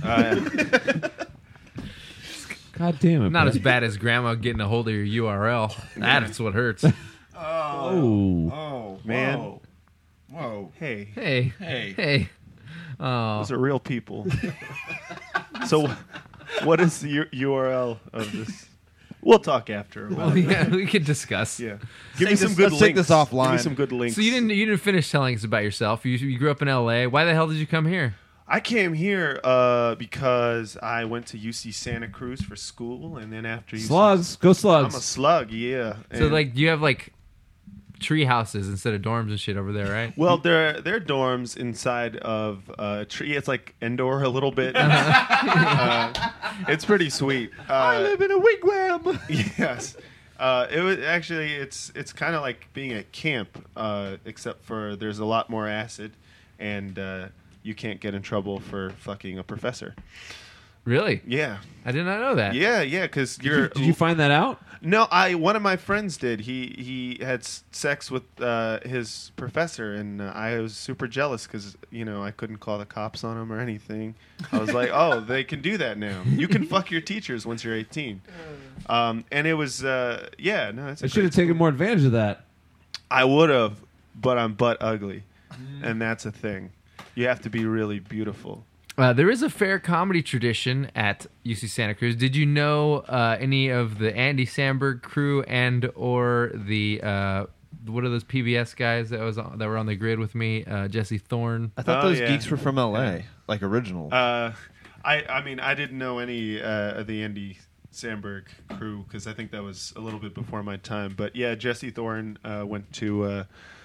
God damn it. Not Brett. as bad as grandma getting a hold of your URL. That's what hurts. Oh. Man. Whoa. Hey. Hey. Hey. Hey. Oh. Those are real people. So, what is the URL of this? We'll talk after. About it. Yeah, we could discuss. Yeah. Give me some good let's links. take this offline. Give me some good links. So you didn't finish telling us about yourself. You grew up in LA. Why the hell did you come here? I came here because I went to UC Santa Cruz for school, and then after UC, Slugs. Go Slugs. I'm a slug, yeah. So And- like you have like tree houses instead of dorms and shit over there, right? well, they're dorms inside of a tree. It's like indoor a little bit. It's pretty sweet. I live in a wigwam. Yes. It was actually it's kind of like being at camp, except for there's a lot more acid, and you can't get in trouble for fucking a professor. Really? Yeah. I did not know that. Yeah, because you're. Did you find that out? No, one of my friends did. He had sex with his professor, and I was super jealous because I couldn't call the cops on him or anything. I was like, oh, they can do that now. You can fuck your teachers once you're 18. And it was yeah, no, it's. I should have taken more advantage of that. I would have, but I'm butt ugly, and that's a thing. You have to be really beautiful. There is a fair comedy tradition at UC Santa Cruz. Did you know any of the Andy Samberg crew and or the what are those PBS guys that were on the grid with me? Jesse Thorne. I thought those geeks were from LA, like original. I mean, I didn't know any of the Andy Samberg crew because I think that was a little bit before my time. But yeah, Jesse Thorne went to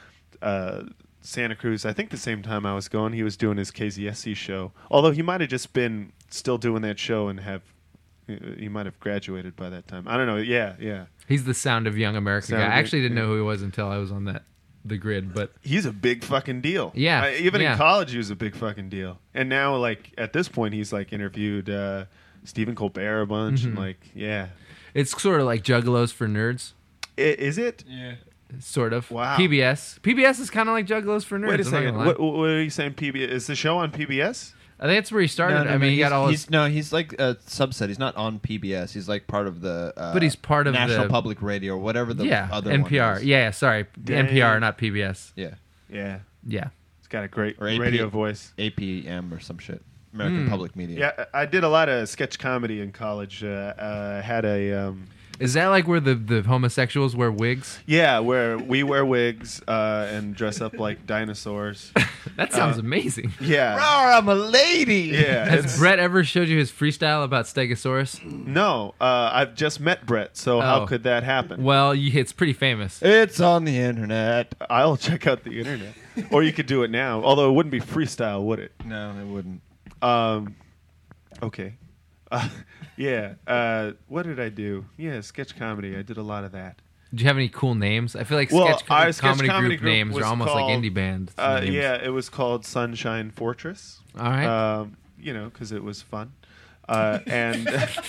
Santa Cruz. I think the same time I was going, he was doing his KZSC show. Although he might have just been still doing that show and he might have graduated by that time. I don't know. Yeah. He's the Sound of Young America Sound guy. of I actually didn't yeah. know who he was until I was on the grid, but he's a big fucking deal. Yeah, even yeah. in college, he was a big fucking deal. And now, like at this point, he's like interviewed Stephen Colbert a bunch, and like, yeah, it's sort of like Juggalos for nerds. Is it? Yeah, sort of. Wow. PBS is kind of like Juggalos for nerds. Wait a I'm not second. gonna lie. What are you saying? PBS is the show on PBS? I think that's where he started. No, I mean, he got all his. he's like a subset. He's not on PBS. He's like part of the. But he's part of National the- Public Radio or whatever the other NPR. one is. Yeah, sorry, Dang. NPR, not PBS. Yeah. Yeah. Yeah. It's got a great Or AP radio voice. APM or some shit. American Public Media. Yeah, I did a lot of sketch comedy in college. Had a. Is that like where the homosexuals wear wigs? Yeah, where we wear wigs and dress up like dinosaurs. That sounds amazing. Yeah. Rawr, I'm a lady. Yeah. Has Brett ever showed you his freestyle about Stegosaurus? No, I've just met Brett, so how could that happen? Well, it's pretty famous. It's on the internet. I'll check out the internet. Or you could do it now, although it wouldn't be freestyle, would it? No, it wouldn't. Okay. Yeah. What did I do? Yeah, sketch comedy. I did a lot of that. Did you have any cool names? I feel like Well, sketch our sketch comedy comedy group names was are almost called, like indie band. names. Yeah, it was called Sunshine Fortress. All right. Because it was fun. And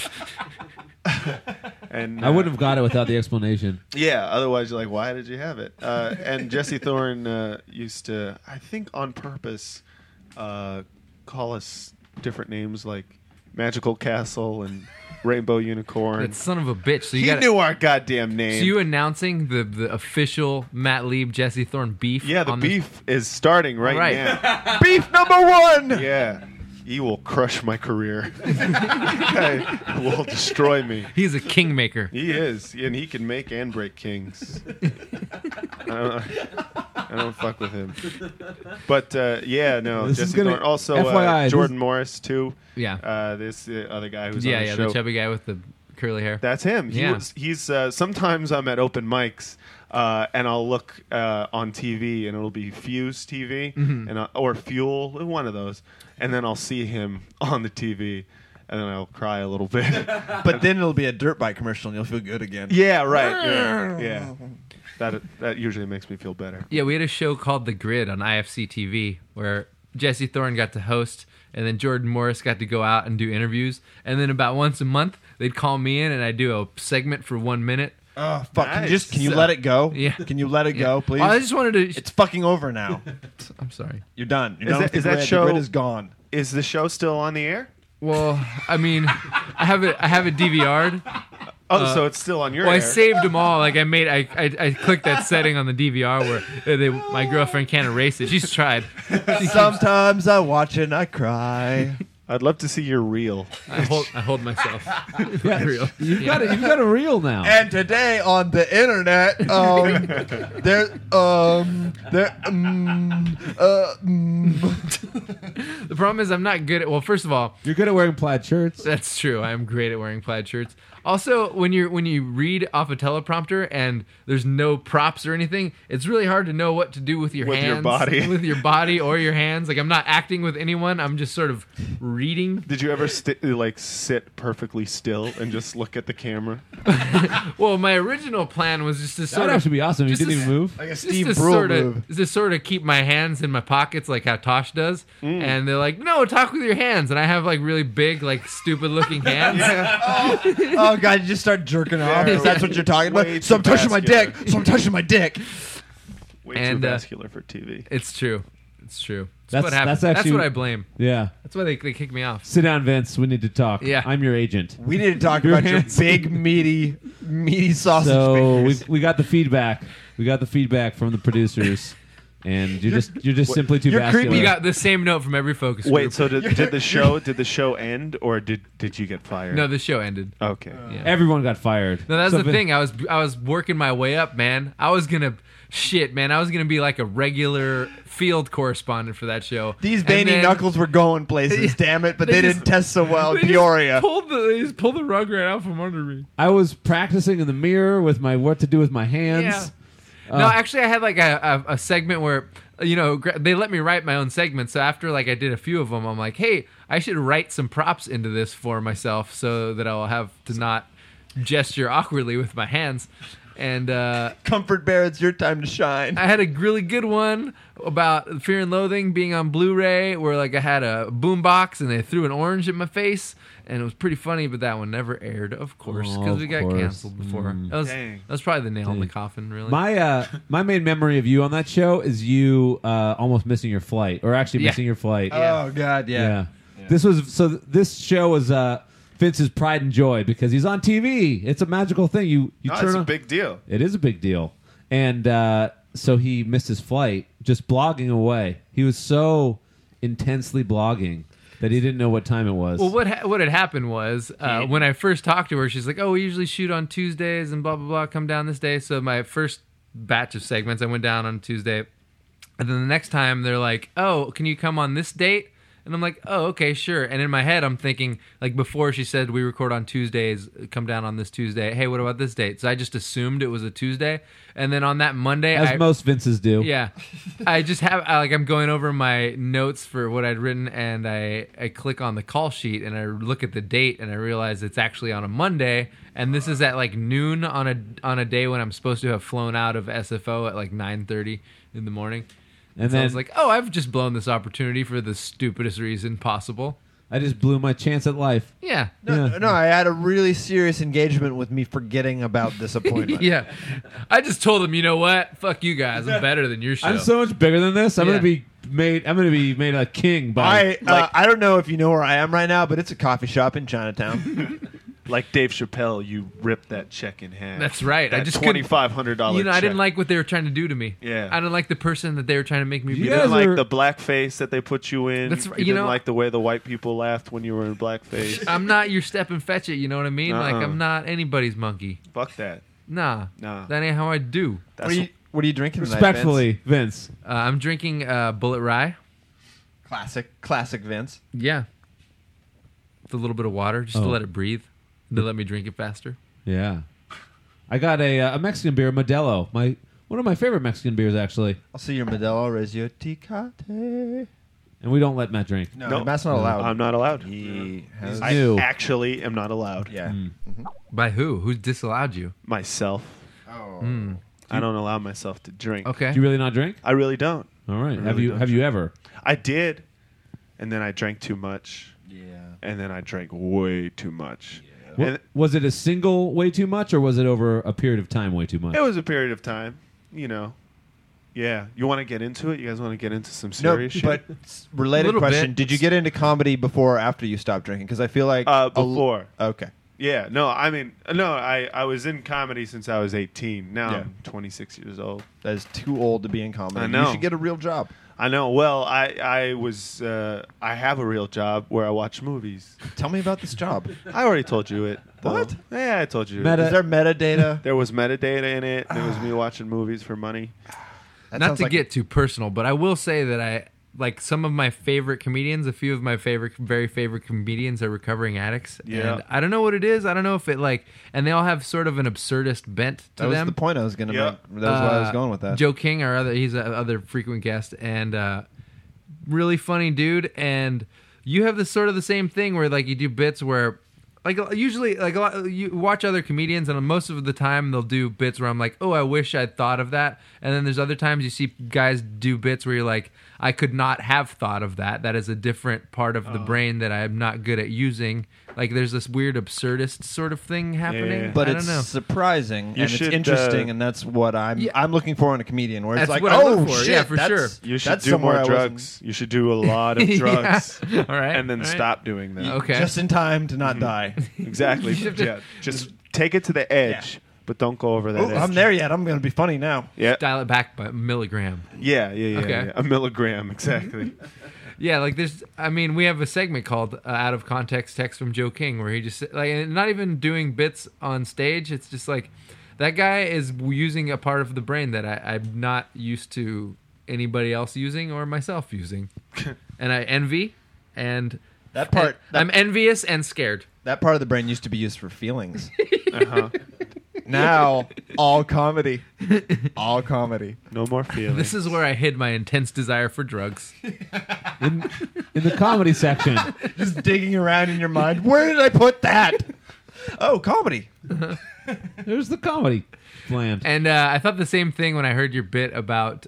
I wouldn't have got it without the explanation. Yeah, otherwise you're like, why did you have it? And Jesse Thorne used to, I think on purpose, call us different names like Magical Castle and Rainbow Unicorn. That son of a bitch. So you he gotta, knew our goddamn name. So you announcing the official Matt Lieb, Jesse Thorne beef? Yeah, the on beef is starting right Right. now. Beef number one! Yeah. He will crush my career. He will destroy me. He's a kingmaker. He is, and he can make and break kings. I don't fuck with him. But yeah, no. This is Jesse gonna- Thorne. Also, FYI, Jordan Morris too. Yeah. This other guy who's on the show. the chubby guy with the curly hair. That's him. Yeah. He's sometimes I'm at open mics. And I'll look on TV, and it'll be Fuse TV and or Fuel, one of those. And then I'll see him on the TV, and then I'll cry a little bit. But then it'll be a dirt bike commercial, and you'll feel good again. Yeah, right. Yeah. That usually makes me feel better. Yeah, we had a show called The Grid on IFC TV where Jesse Thorne got to host, and then Jordan Morris got to go out and do interviews. And then about once a month, they'd call me in, and I'd do a segment for 1 minute. Oh, fuck. Nice. Can you let it go? Yeah. Can you let it go, please? I just wanted to... It's fucking over now. I'm sorry. You're done. You're Is done that- with is the that grid. show- The grid is gone. Is the show still on the air? Well, I mean, I have it DVR'd. Oh, so it's still on your Well, air. I saved them all. Like I clicked that setting on the DVR where my girlfriend can't erase it. She's tried. Sometimes I watch it and I cry. I'd love to see your reel. I hold myself. Yeah, Real. You've got a reel now. And today on the internet, The problem is I'm not good at. Well, first of all, You're good at wearing plaid shirts. that's true. I am great at wearing plaid shirts. Also, when you read off a teleprompter and there's no props or anything, it's really hard to know what to do with your With your hands, body. with your body or your hands. Like I'm not acting with anyone. I'm just sort of reading. Did you ever sit perfectly still and just look at the camera? Well, my original plan was just to sort That'd of actually be awesome. You just didn't to- even move. Like a just Steve to Brule sort move. of to sort of keep my hands in my pockets like how Tosh does, and they're like, "No, talk with your hands," and I have like really big, like stupid looking hands. Oh, God, you just start jerking off. Yeah. That's what you're talking about? Way So I'm too touching my dick. vascular. So I'm touching my dick. Way And, too vascular for TV. It's true. It's true. That's- What happens. that's actually- what I blame. Yeah. That's why they kick me off. Sit down, Vince. We need to talk. Yeah. I'm your agent. We need to talk Your about your hands. big, meaty sausage So fingers. we got the feedback. We got the feedback from the producers, and you're just simply too you're vascular. creepy. You got the same note from every focus Wait, group. so did the show end, or did you get fired? No, the show ended. Okay. Yeah. Everyone got fired. No, that's So the Vin- thing. I was working my way up, man. I was gonna be like a regular field correspondent for that show. These And veiny then- knuckles were going places, damn it, but they just- didn't test so well in They just Peoria. They just pulled the rug right out from under me. I was practicing in the mirror with my what to do with my hands. No, actually, I had like a segment where they let me write my own segment. So after like I did a few of them, I'm like, hey, I should write some props into this for myself so that I'll have to not gesture awkwardly with my hands. And Comfort Bear, it's your time to shine. I had a really good one about Fear and Loathing being on Blu-ray, where like I had a boombox and they threw an orange at my face, and it was pretty funny. But that one never aired, of course, Oh, because we of got course. canceled before. That was probably the nail in the coffin, really. My main memory of you on that show is you almost missing your flight, or actually Yeah. missing your flight. Oh, God, yeah. This show was Vince's pride and joy because he's on TV. It's a magical thing. You No, turn it's a on. big deal. It is a big deal, and so he missed his flight just blogging away. He was so intensely blogging that he didn't know what time it was. Well, what had happened was when I first talked to her, she's like, "Oh, we usually shoot on Tuesdays and blah blah blah. Come down this day." So my first batch of segments, I went down on Tuesday, and then the next time they're like, "Oh, can you come on this date?" And I'm like, oh, okay, sure. And in my head, I'm thinking, like, before she said we record on Tuesdays, come down on this Tuesday. Hey, what about this date? So I just assumed it was a Tuesday. And then on that Monday, As most Vinces do. Yeah. I just have, I'm going over my notes for what I'd written, and I click on the call sheet, and I look at the date, and I realize it's actually on a Monday. And this is at like noon on a day when I'm supposed to have flown out of SFO at like 9:30 in the morning. And then I was like, oh, I've just blown this opportunity for the stupidest reason possible. I just blew my chance at life. Yeah. No, I had a really serious engagement with me forgetting about this appointment. Yeah. I just told them, you know what? Fuck you guys. I'm better than your show. I'm so much bigger than this. I'm Yeah. gonna be made a king by. I don't know if you know where I am right now, but it's a coffee shop in Chinatown. Like Dave Chappelle, you ripped that check in half. That's right. That I just $2,500. You know, I didn't like what they were trying to do to me. Yeah. I didn't like the person that they were trying to make me be. You didn't like the blackface that they put you in. That's you right, you didn't know- like the way the white people laughed when you were in blackface. I'm not your step and fetch it. You know what I mean? Like, Uh-uh. I'm not anybody's monkey. Fuck that. Nah. Nah. That ain't how I do. What are you drinking tonight, Respectfully, Vince. I'm drinking Bullet Rye. Classic Vince. Yeah. With a little bit of water just to Oh. let it breathe. To let me drink it faster. Yeah. I got a Mexican beer, Modelo. One of my favorite Mexican beers, actually. I'll see your Modelo Reggio Tecate. And we don't let Matt drink. No, Matt's not allowed. I'm not allowed. He has I new. actually am not allowed. Yeah. By who? Who disallowed you? Myself. Oh. I don't allow myself to drink. Okay. Do you really not drink? I really don't. All right. I Have really you don't have you drink. ever? I did, and then I drank too much. Yeah. And then I drank way too much. What, was it a single way too much, or was it over a period of time way too much? It was a period of time, you know. Yeah. You want to get into it? You guys want to get into some No, serious shit? but related Little question: bit. did you get into comedy before or after you stopped drinking? Because I feel like before. Okay. Yeah. No, I mean, no, I was in comedy since I was 18. Now Yeah. I'm 26 years old. That is too old to be in comedy. I know. You should get a real job. I know. Well, I have a real job where I watch movies. Tell me about this job. I already told you it. though. What? Yeah, I told you. Is there metadata? There was metadata in it. And it was me watching movies for money. That Not sounds to like- get too personal, but I will say that I like some of my favorite comedians. A few of my very favorite comedians are recovering addicts. Yeah. And I don't know what it is. I don't know if it and they all have sort of an absurdist bent to That was them. the point I was going to Yeah. make. That was why I was going with that. Joe King, he's a other frequent guest, and really funny dude. And you have this sort of the same thing where like you do bits where. Like usually, like a lot, you watch other comedians, and most of the time they'll do bits where I'm like, "Oh, I wish I'd thought of that." And then there's other times you see guys do bits where you're like, "I could not have thought of that. That is a different part of the brain that I'm not good at using." Like there's this weird absurdist sort of thing happening. Yeah. But I it's don't know. surprising You and should, it's interesting, and that's what I'm looking for in a comedian. Where it's That's like, what I oh look for. shit, Yeah, for that's- sure. You should that's do somewhere more I wasn't- drugs. You should do a lot of Yeah. drugs. All right, And then all right. stop doing them. Okay. just in time to not die. Exactly. Yeah. Just take it to the edge, but don't go over that Oh, edge. I'm there yet. I'm going to be funny now. Yeah. Dial it back by a milligram. Yeah. Okay. Yeah. A milligram, exactly. Yeah, like we have a segment called Out of Context Text from Joe King where he just, like, and not even doing bits on stage. It's just like, that guy is using a part of the brain that I'm not used to anybody else using or myself using. And I envy, and That part, I'm envious and scared. that part of the brain used to be used for feelings. Uh-huh. Now, all comedy. All comedy. No more feelings. This is where I hid my intense desire for drugs. In the comedy section. Just digging around in your mind. Where did I put that? Oh, comedy. There's the comedy land. And I thought the same thing when I heard your bit about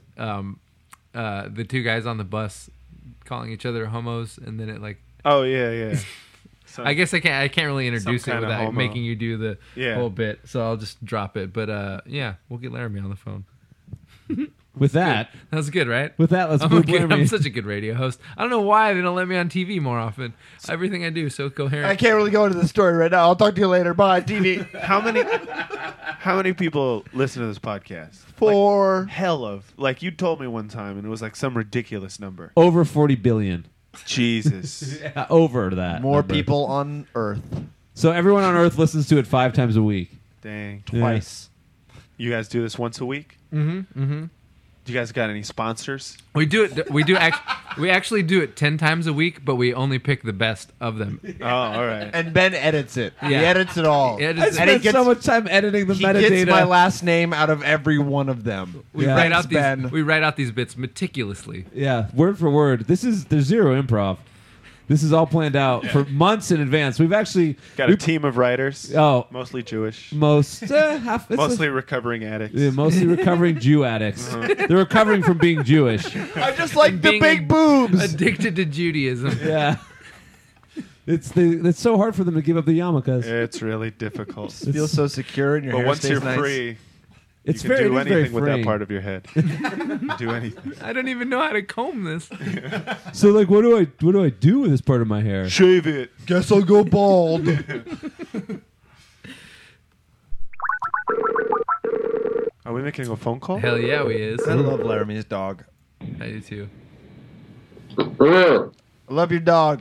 the two guys on the bus calling each other homos, and then it like. Oh yeah. I guess I can't really introduce Some it kinda without homo. making you do the Yeah. whole bit, so I'll just drop it. But yeah, we'll get Laramie on the phone. With that, That was good, right? with that, let's I'm, move good. Laramie. I'm such a good radio host. I don't know why they don't let me on TV more often. Everything I do is so coherent. I can't really go into the story right now. I'll talk to you later. Bye, TV. How many people listen to this podcast? For Like, hell of. Like you told me one time, and it was like some ridiculous number. Over 40 billion. Jesus. Over that. more number. people on Earth. So everyone on Earth listens to it 5 times a week. Dang. Yeah. Twice. You guys do this once a week? Mm-hmm. Mm-hmm. Do you guys got any sponsors? We do it. We actually do it 10 times a week, but we only pick the best of them. Oh, all right. And Ben edits it. He Yeah. edits it all. He edits I it. spent And he gets- so much time editing the He metadata. gets my last name out of every one of them. We Yeah. write Thanks, out these. Ben. We write out these bits meticulously. Yeah, word for word. There's zero improv. This is all planned out for months in advance. We've actually Got a team of writers. Oh. Mostly Jewish. half. It's Mostly recovering addicts. mostly recovering Jew addicts. They're recovering from being Jewish. I just like the Being big boobs. Addicted to Judaism. Yeah. It's so hard for them to give up the yarmulkes. It's really difficult. Feel so secure in your But hair once stays you're nice. free, It's you can very, do it is very anything with that freeing. part of your head. Do anything. I don't even know how to comb this. So like, what do I do with this part of my hair? Shave it. Guess I'll go bald. Are we making a phone call? Hell yeah, we is. I love Laramie's dog. I do too. I love your dog.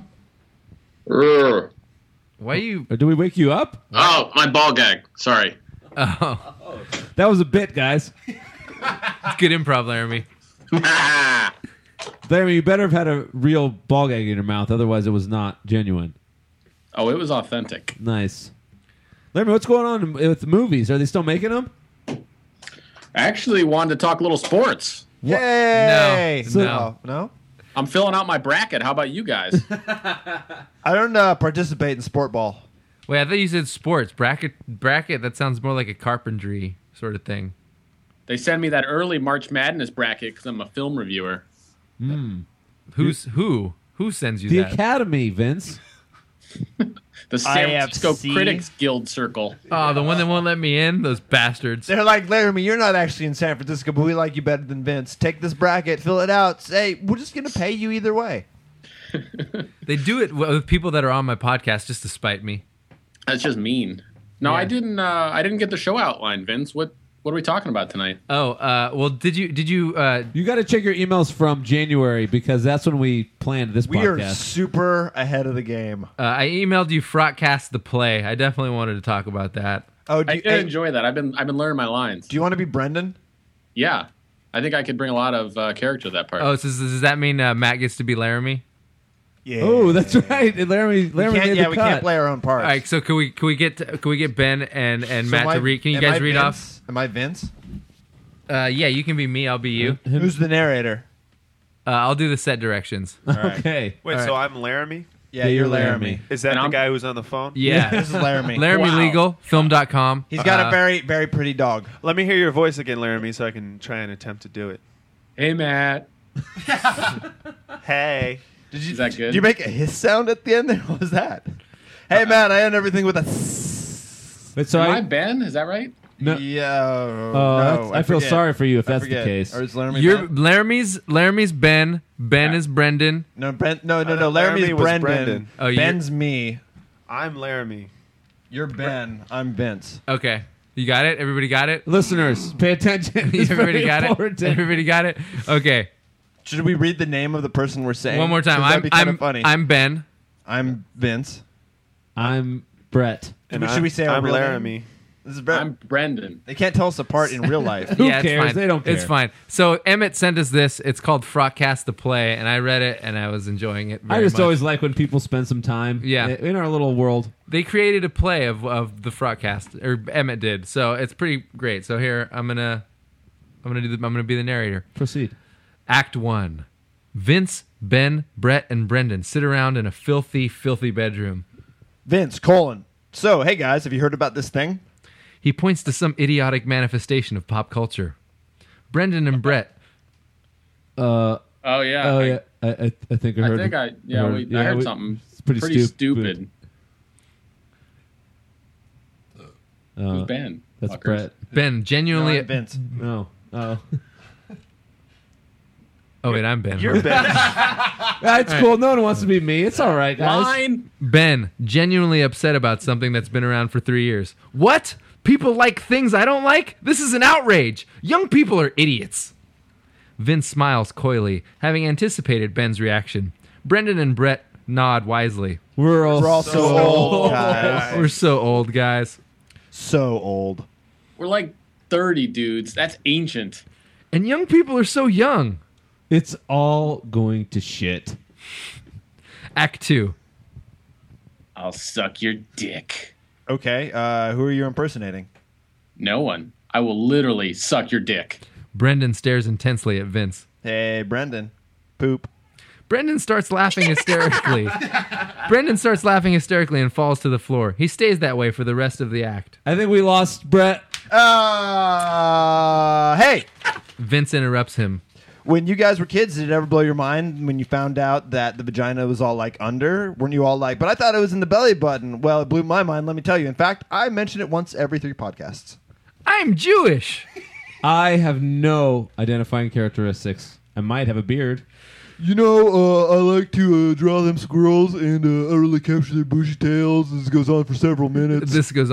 Why you? Or do we wake you up? Oh, my ball gag. Sorry. Oh, That was a bit, guys. it's good improv, Laramie. Laramie, you better have had a real ball gag in your mouth, otherwise it was not genuine. Oh, it was authentic. Nice. Laramie, what's going on with the movies? Are they still making them? I actually wanted to talk a little sports. Yay! No. So- No. no? I'm filling out my bracket. How about you guys? I don't participate in sport ball. Wait, I thought you said sports bracket. That sounds more like a carpentry sort of thing. They send me that early March Madness bracket because I'm a film reviewer. Who sends you The that? Academy, Vince. The San Francisco IFC? Critics Guild Circle. Oh, the one that won't let me in. Those bastards. They're like, Laramie, you're not actually in San Francisco, but we like you better than Vince. Take this bracket, fill it out. Say, we're just going to pay you either way. They do it with people that are on my podcast just to spite me. That's just mean. No, Yeah. I didn't get the show outline, Vince. What are we talking about tonight? Oh, well, did you? You got to check your emails from January because that's when we planned this We are podcast. super ahead of the game. I emailed you Frotcast the play. I definitely wanted to talk about that. Oh, I did enjoy that. I've been learning my lines. Do you want to be Brendan? Yeah, I think I could bring a lot of character to that part. Oh, so does that mean Matt gets to be Laramie? Yeah. Oh, that's right. Laramie We made can't, the yeah, we cut. can't play our own parts. All right, so can we get Ben and So Matt to read? Can you am guys I read Vince? off? Am I Vince? Yeah, you can be me. I'll be you. Who's the narrator? I'll do the set directions. Okay. Wait, All so right. I'm Laramie? Yeah, you're Laramie. Is that And the I'm- guy who's on the phone? Yeah, This is Laramie. Laramie Wow. Legal, film.com. He's got a very, very pretty dog. Let me hear your voice again, Laramie, so I can try and attempt to do it. Hey, Matt. Hey. Is that good? Did you make a hiss sound at the end there? What was that? Hey, Matt, I end everything with a But so Am I Ben? Is that right? no, Yeah. that's- I feel forget. sorry for you if I that's the forget. case. Or is Laramie You're Ben? Laramie's Ben. Ben is Brendan. No, no, Laramie Laramie's was Brendan. Brendan. Oh, you're- Ben's me. I'm Laramie. You're Ben. I'm Vince. Okay, you got it. Everybody got it. Listeners, pay attention. It's Everybody very got important. it. Everybody got it. Okay, Should we read the name of the person we're saying? one more time. 'Cause that'd be kinda I'm funny. I'm Ben. I'm Vince. I'm Brett. And Should we say our I'm real name? Laramie. This is Brett. I'm Brendan. They can't tell us apart in real life. Who Yeah, it's cares? fine. They don't It's care. fine. So Emmett sent us this. It's called Frotcast the play, and I read it and I was enjoying it. I very just much. always like when people spend some time Yeah. in our little world. They created a play of the Frotcast, or Emmett did. So it's pretty great. So here I'm gonna be the narrator. Proceed. Act 1. Vince, Ben, Brett, and Brendan sit around in a filthy, filthy bedroom. Vince, colon. So, hey guys, have you heard about this thing? He points to some idiotic manifestation of pop culture. Brendan and Brett. Oh yeah. Oh yeah. I think I heard. I heard something. It's pretty stupid. Who's Uh, Ben? That's Fuckers. Brett. Ben, genuinely. No, I'm Vince. No. Oh. Oh, wait, I'm Ben. You're Ben. That's cool. No one wants to be me. It's all right, guys. Line. Ben, genuinely upset about something that's been around for 3 years. What? People like things I don't like? This is an outrage. Young people are idiots. Vince smiles coyly, having anticipated Ben's reaction. Brendan and Brett nod wisely. We're all so old, guys. We're so old, guys. So old. We're like 30 dudes. That's ancient. And young people are so young. It's all going to shit. Act 2. I'll suck your dick. Okay, who are you impersonating? No one. I will literally suck your dick. Brendan stares intensely at Vince. Hey, Brendan. Poop. Brendan starts laughing hysterically. And falls to the floor. He stays that way for the rest of the act. I think we lost Brett. Hey! Vince interrupts him. When you guys were kids, did it ever blow your mind when you found out that the vagina was all like under? Weren't you all like, but I thought it was in the belly button? Well, it blew my mind, let me tell you. In fact, I mention it once every 3 podcasts. I'm Jewish. I have no identifying characteristics. I might have a beard. You know, I like to draw them squirrels, and I really capture their bushy tails. This goes on for several minutes.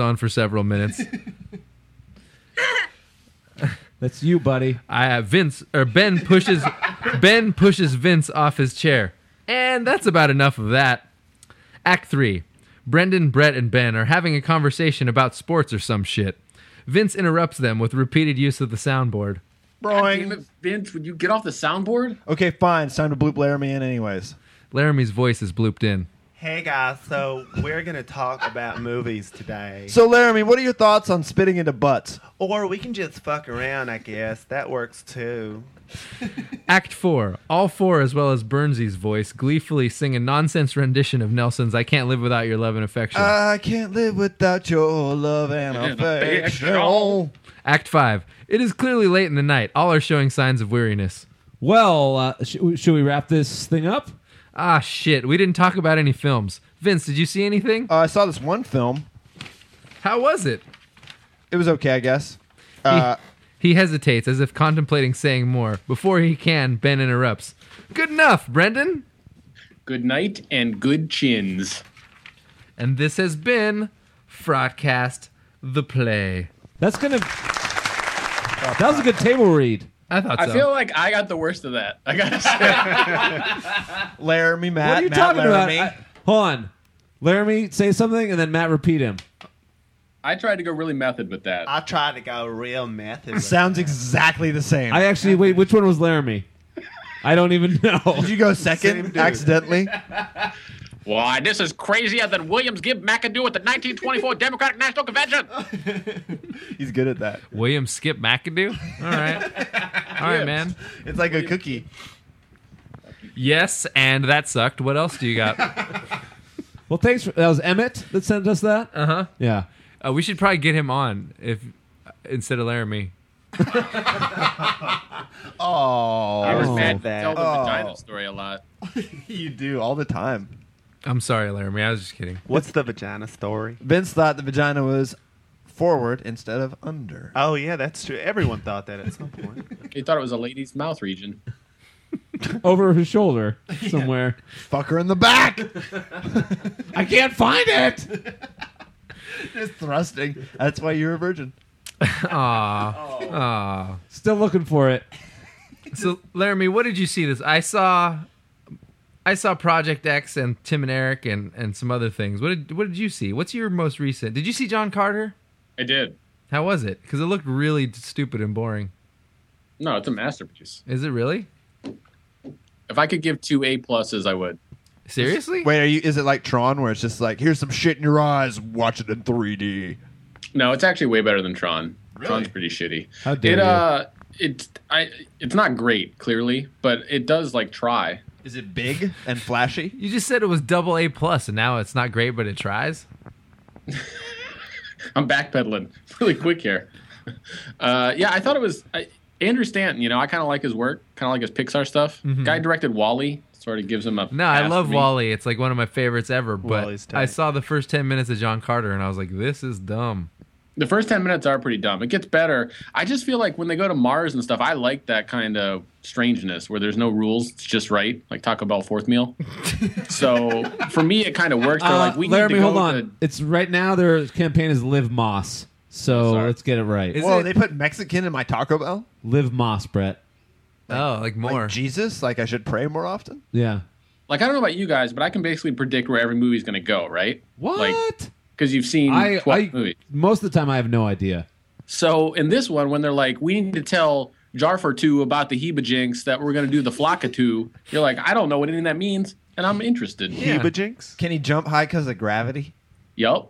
That's you, buddy. Ben pushes Vince off his chair. And that's about enough of that. Act 3. Brendan, Brett, and Ben are having a conversation about sports or some shit. Vince interrupts them with repeated use of the soundboard. God damn it, Vince, would you get off the soundboard? Okay, fine. It's time to bloop Laramie in anyways. Laramie's voice is blooped in. Hey guys, so we're going to talk about movies today. So, Laramie, what are your thoughts on spitting into butts? Or we can just fuck around, I guess. That works too. Act 4. All 4, as well as Burnsy's voice, gleefully sing a nonsense rendition of Nelson's I Can't Live Without Your Love and Affection. I can't live without your love and affection. Act 5. It is clearly late in the night. All are showing signs of weariness. Well, should we wrap this thing up? Ah, shit. We didn't talk about any films. Vince, did you see anything? I saw this one film. How was it? It was okay, I guess. He hesitates as if contemplating saying more. Before he can, Ben interrupts. Good enough, Brendan. Good night and good chins. And this has been Frotcast, the play. That was a good table read. I thought so. I feel like I got the worst of that. I gotta say. Laramie, Matt. What are you Matt, talking Laramie. about? Hold on. Laramie, say something, and then Matt, repeat him. I tried to go really method with that. I tried to go real method. Sounds exactly the same. Wait, which one was Laramie? I don't even know. Did you go second accidentally? Why, this is crazier than Williams Gibb McAdoo at the 1924 Democratic National Convention. He's good at that. William Skip McAdoo? All right. All right, man. It's like a cookie. Yes, and that sucked. What else do you got? Well, thanks. That was Emmett that sent us that? Uh-huh. Yeah. We should probably get him on instead of Laramie. Oh. I was mad to tell the vagina story a lot. You do, all the time. I'm sorry, Laramie. I was just kidding. What's the vagina story? Vince thought the vagina was forward instead of under. Oh, yeah, that's true. Everyone thought that at some point. He thought it was a lady's mouth region. Over his shoulder somewhere. Fuck her in the back. I can't find it. Just thrusting. That's why you're a virgin. Aww. Still looking for it. So, Laramie, what did you see this? I saw Project X and Tim and Eric and some other things. What did you see? What's your most recent? Did you see John Carter? I did. How was it? Because it looked really stupid and boring. No, it's a masterpiece. Is it really? If I could give 2 A+, I would. Seriously? Wait, is it like Tron where it's just like, here's some shit in your eyes, watch it in 3D? No, it's actually way better than Tron. Really? Tron's pretty shitty. How dare you? It's not great, clearly, but it does try. Is it big and flashy? You just said it was double A+, and now it's not great, but it tries? I'm backpedaling really quick here. Yeah, I thought it was... Andrew Stanton, I kind of like his work, kind of like his Pixar stuff. Mm-hmm. Guy directed WALL-E, sort of gives him a No, I love WALL-E. It's like one of my favorites ever, but WALL-E's tight. I saw the first 10 minutes of John Carter, and I was like, this is dumb. The first 10 minutes are pretty dumb. It gets better. I just feel like when they go to Mars and stuff, I like that kind of strangeness where there's no rules. It's just right, like Taco Bell fourth meal. So for me, it kind of works. They're like, we Laramie, need to go hold on. It's right now their campaign is Live Moss. So let's get it right. Whoa, they put Mexican in my Taco Bell? Live Moss, Brett. Like more. Like Jesus? Like I should pray more often? Yeah. Like, I don't know about you guys, but I can basically predict where every movie's going to go, right? What? Because you've seen 12 movies. Most of the time, I have no idea. So in this one, when they're like, we need to tell Jarf 2 about the Hebajinks that we're going to do the Flocka-2. You're like, I don't know what any of that means, and I'm interested. Hebajinks? Can he jump high because of gravity? Yup.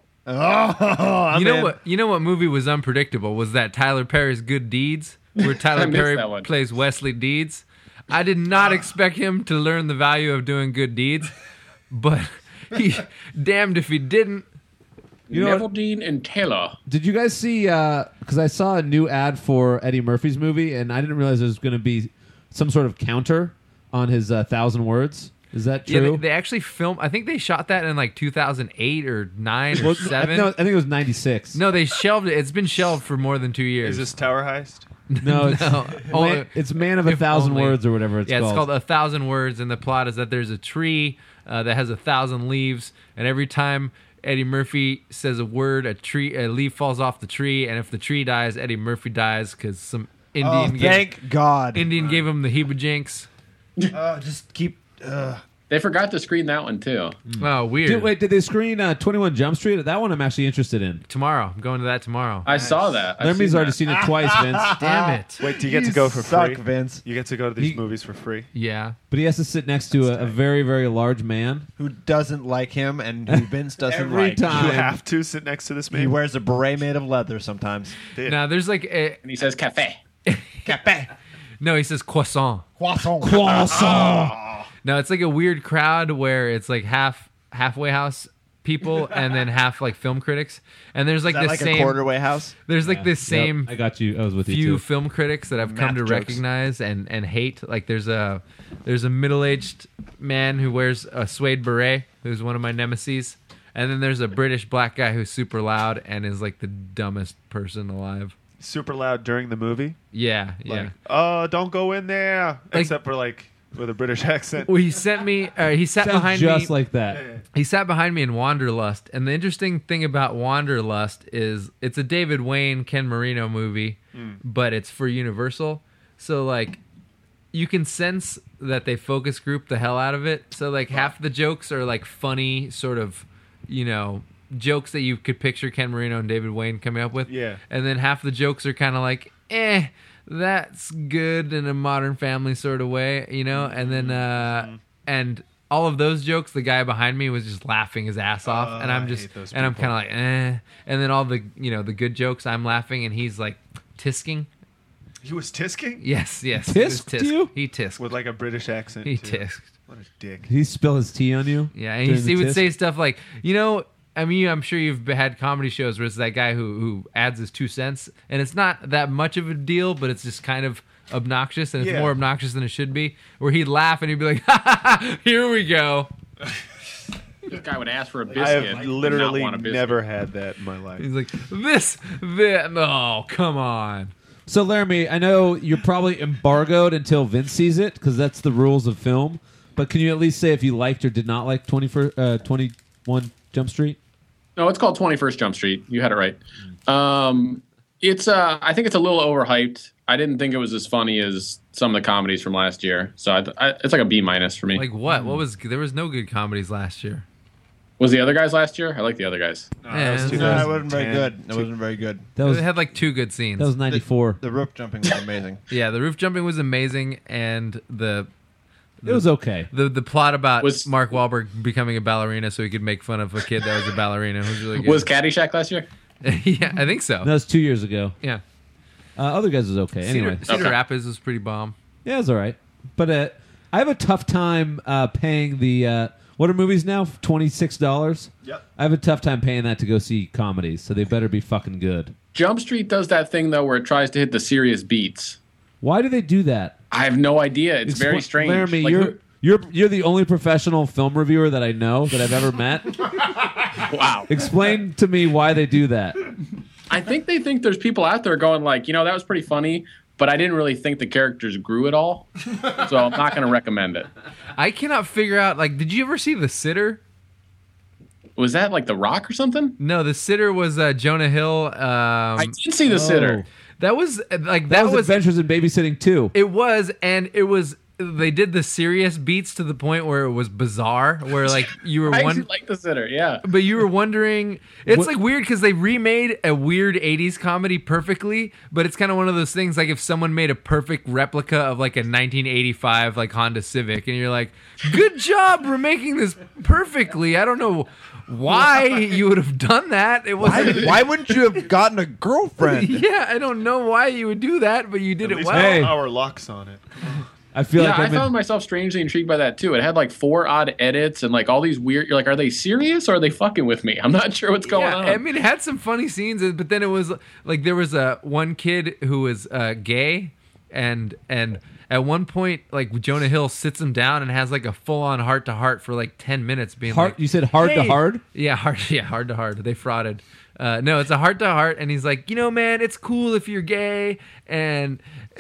Oh, you know what movie was unpredictable was that Tyler Perry's Good Deeds, where Tyler Perry plays Wesley Deeds. I did not expect him to learn the value of doing good deeds, but he damned if he didn't. Neville Dean and Taylor. Did you guys see? Because I saw a new ad for Eddie Murphy's movie, and I didn't realize there was going to be some sort of counter on his 1,000 words. Is that true? Yeah, they actually filmed. I think they shot that in like 2008 or 9 or 7. No, I think it was 96. No, they shelved it. It's been shelved for more than 2 years. Is this Tower Heist? No, it's Man of 1,000 Words or whatever it's called. Yeah, it's called 1,000 Words, and the plot is that there's a tree that has 1,000 leaves, and every time Eddie Murphy says a word, a leaf falls off the tree, and if the tree dies, Eddie Murphy dies because some Indian thank God. Indian gave him the Hebajinks. Just keep... They forgot to screen that one, too. Oh, weird. Did they screen 21 Jump Street? That one I'm actually interested in. Tomorrow. I'm going to that tomorrow. I saw that. Laramie's already seen it twice, Vince. Damn it. Wait, do you get to go for suck, free? Vince. You get to go to these movies for free? Yeah. But he has to sit next to a very, very large man. Who doesn't like him and who Vince doesn't Every like. time. You have to sit next to this man? He wears a beret made of leather sometimes. Now, there's like a... And he says cafe. Cafe. No, he says croissant. Croissant. No, it's like a weird crowd where it's like halfway house people and then half like film critics. And there's like Is that this like same a quarter-way house? There's like this same I got you. I was with you few too. film critics that I've come to Math jokes. recognize and hate. Like there's a middle-aged man who wears a suede beret who's one of my nemesis. And then there's a British black guy who's super loud and is like the dumbest person alive. Super loud during the movie? Yeah, yeah. Like, oh, don't go in there. Except for like with a British accent. Well, he sat behind Sounds me. just like that. He sat behind me in Wanderlust, and the interesting thing about Wanderlust is it's a David Wayne, Ken Marino movie, but it's for Universal. So like, you can sense that they focus group the hell out of it. So like, half the jokes are like funny, sort of, jokes that you could picture Ken Marino and David Wayne coming up with. Yeah. And then half the jokes are kind of like, that's good in a Modern Family sort of way, and then and all of those jokes, the guy behind me was just laughing his ass off, and I'm kind of like, and then all the the good jokes, I'm laughing, and he's like tisking. He was tisking? Yes. Tisked you? He tisked With like a British accent. He too. tisked. What a dick. Did he spill his tea on you? Yeah, and during he the would tisk? say stuff like, I'm sure you've had comedy shows where it's that guy who adds his 2 cents, and it's not that much of a deal, but it's just kind of obnoxious, and it's more obnoxious than it should be, where he'd laugh and he'd be like, ha, ha, ha, here we go. This guy would ask for a biscuit. I have literally not want a biscuit. never had that in my life. He's like, no, come on. So, Laramie, I know you're probably embargoed until Vince sees it, because that's the rules of film, but can you at least say if you liked or did not like 21 Jump Street? No, it's called 21st Jump Street. You had it right. It's I think it's a little overhyped. I didn't think it was as funny as some of the comedies from last year. So it's like a B- for me. Like what? There was no good comedies last year. Was the other guys last year? I like the other guys. No, it wasn't very good. It wasn't very good. It had like 2 good scenes. That was 94. The roof jumping was amazing. Yeah, the roof jumping was amazing, and it was okay. The plot about Mark Wahlberg becoming a ballerina so he could make fun of a kid that was a ballerina was really good. Was Caddyshack last year? Yeah, I think so. That was 2 years ago. Yeah. Other guys was okay. Anyway, Cedar Rapids was pretty bomb. Yeah, it was all right. But I have a tough time paying the what are movies now? $26. Yep. I have a tough time paying that to go see comedies, so they better be fucking good. Jump Street does that thing though where it tries to hit the serious beats. Why do they do that? I have no idea. It's very strange. Laramie, Like, you're the only professional film reviewer that I know that I've ever met. Wow. Explain to me why they do that. I think they think there's people out there going like, that was pretty funny, but I didn't really think the characters grew at all. So I'm not going to recommend it. I cannot figure out, did you ever see The Sitter? Was that like The Rock or something? No, The Sitter was Jonah Hill. I did see The Sitter. That was that was Adventures in Babysitting 2. It was, and it was they did the serious beats to the point where it was bizarre, where like you were I actually like the Sinner, yeah. but you were wondering. It's like weird because they remade a weird '80s comedy perfectly, but it's kind of one of those things like if someone made a perfect replica of like a 1985 like Honda Civic, and you're like, "Good job remaking this perfectly." I don't know why you would have done that. It was why wouldn't you have gotten a girlfriend? Yeah, I don't know why you would do that, but you did At it least well. our locks on it. I feel like I found myself strangely intrigued by that too. It had like 4 odd edits and like all these weird. You're like, are they serious or are they fucking with me? I'm not sure what's going on. I mean, it had some funny scenes, but then it was like there was one kid who was gay, and at one point, like Jonah Hill sits him down and has like a full on heart to heart for like 10 minutes, being like, you said hard to hard? Yeah, heart to heart. They frauded. No, it's a heart to heart, and he's like, man, it's cool if you're gay, and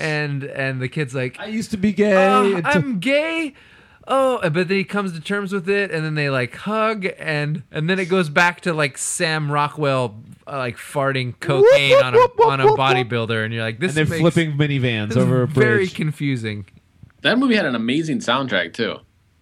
the kid's like, I used to be gay. I'm gay. Oh, but then he comes to terms with it, and then they like hug, and then it goes back to like Sam Rockwell like farting cocaine on a bodybuilder, and you're like, this and they're flipping minivans over a bridge. Very confusing. That movie had an amazing soundtrack too.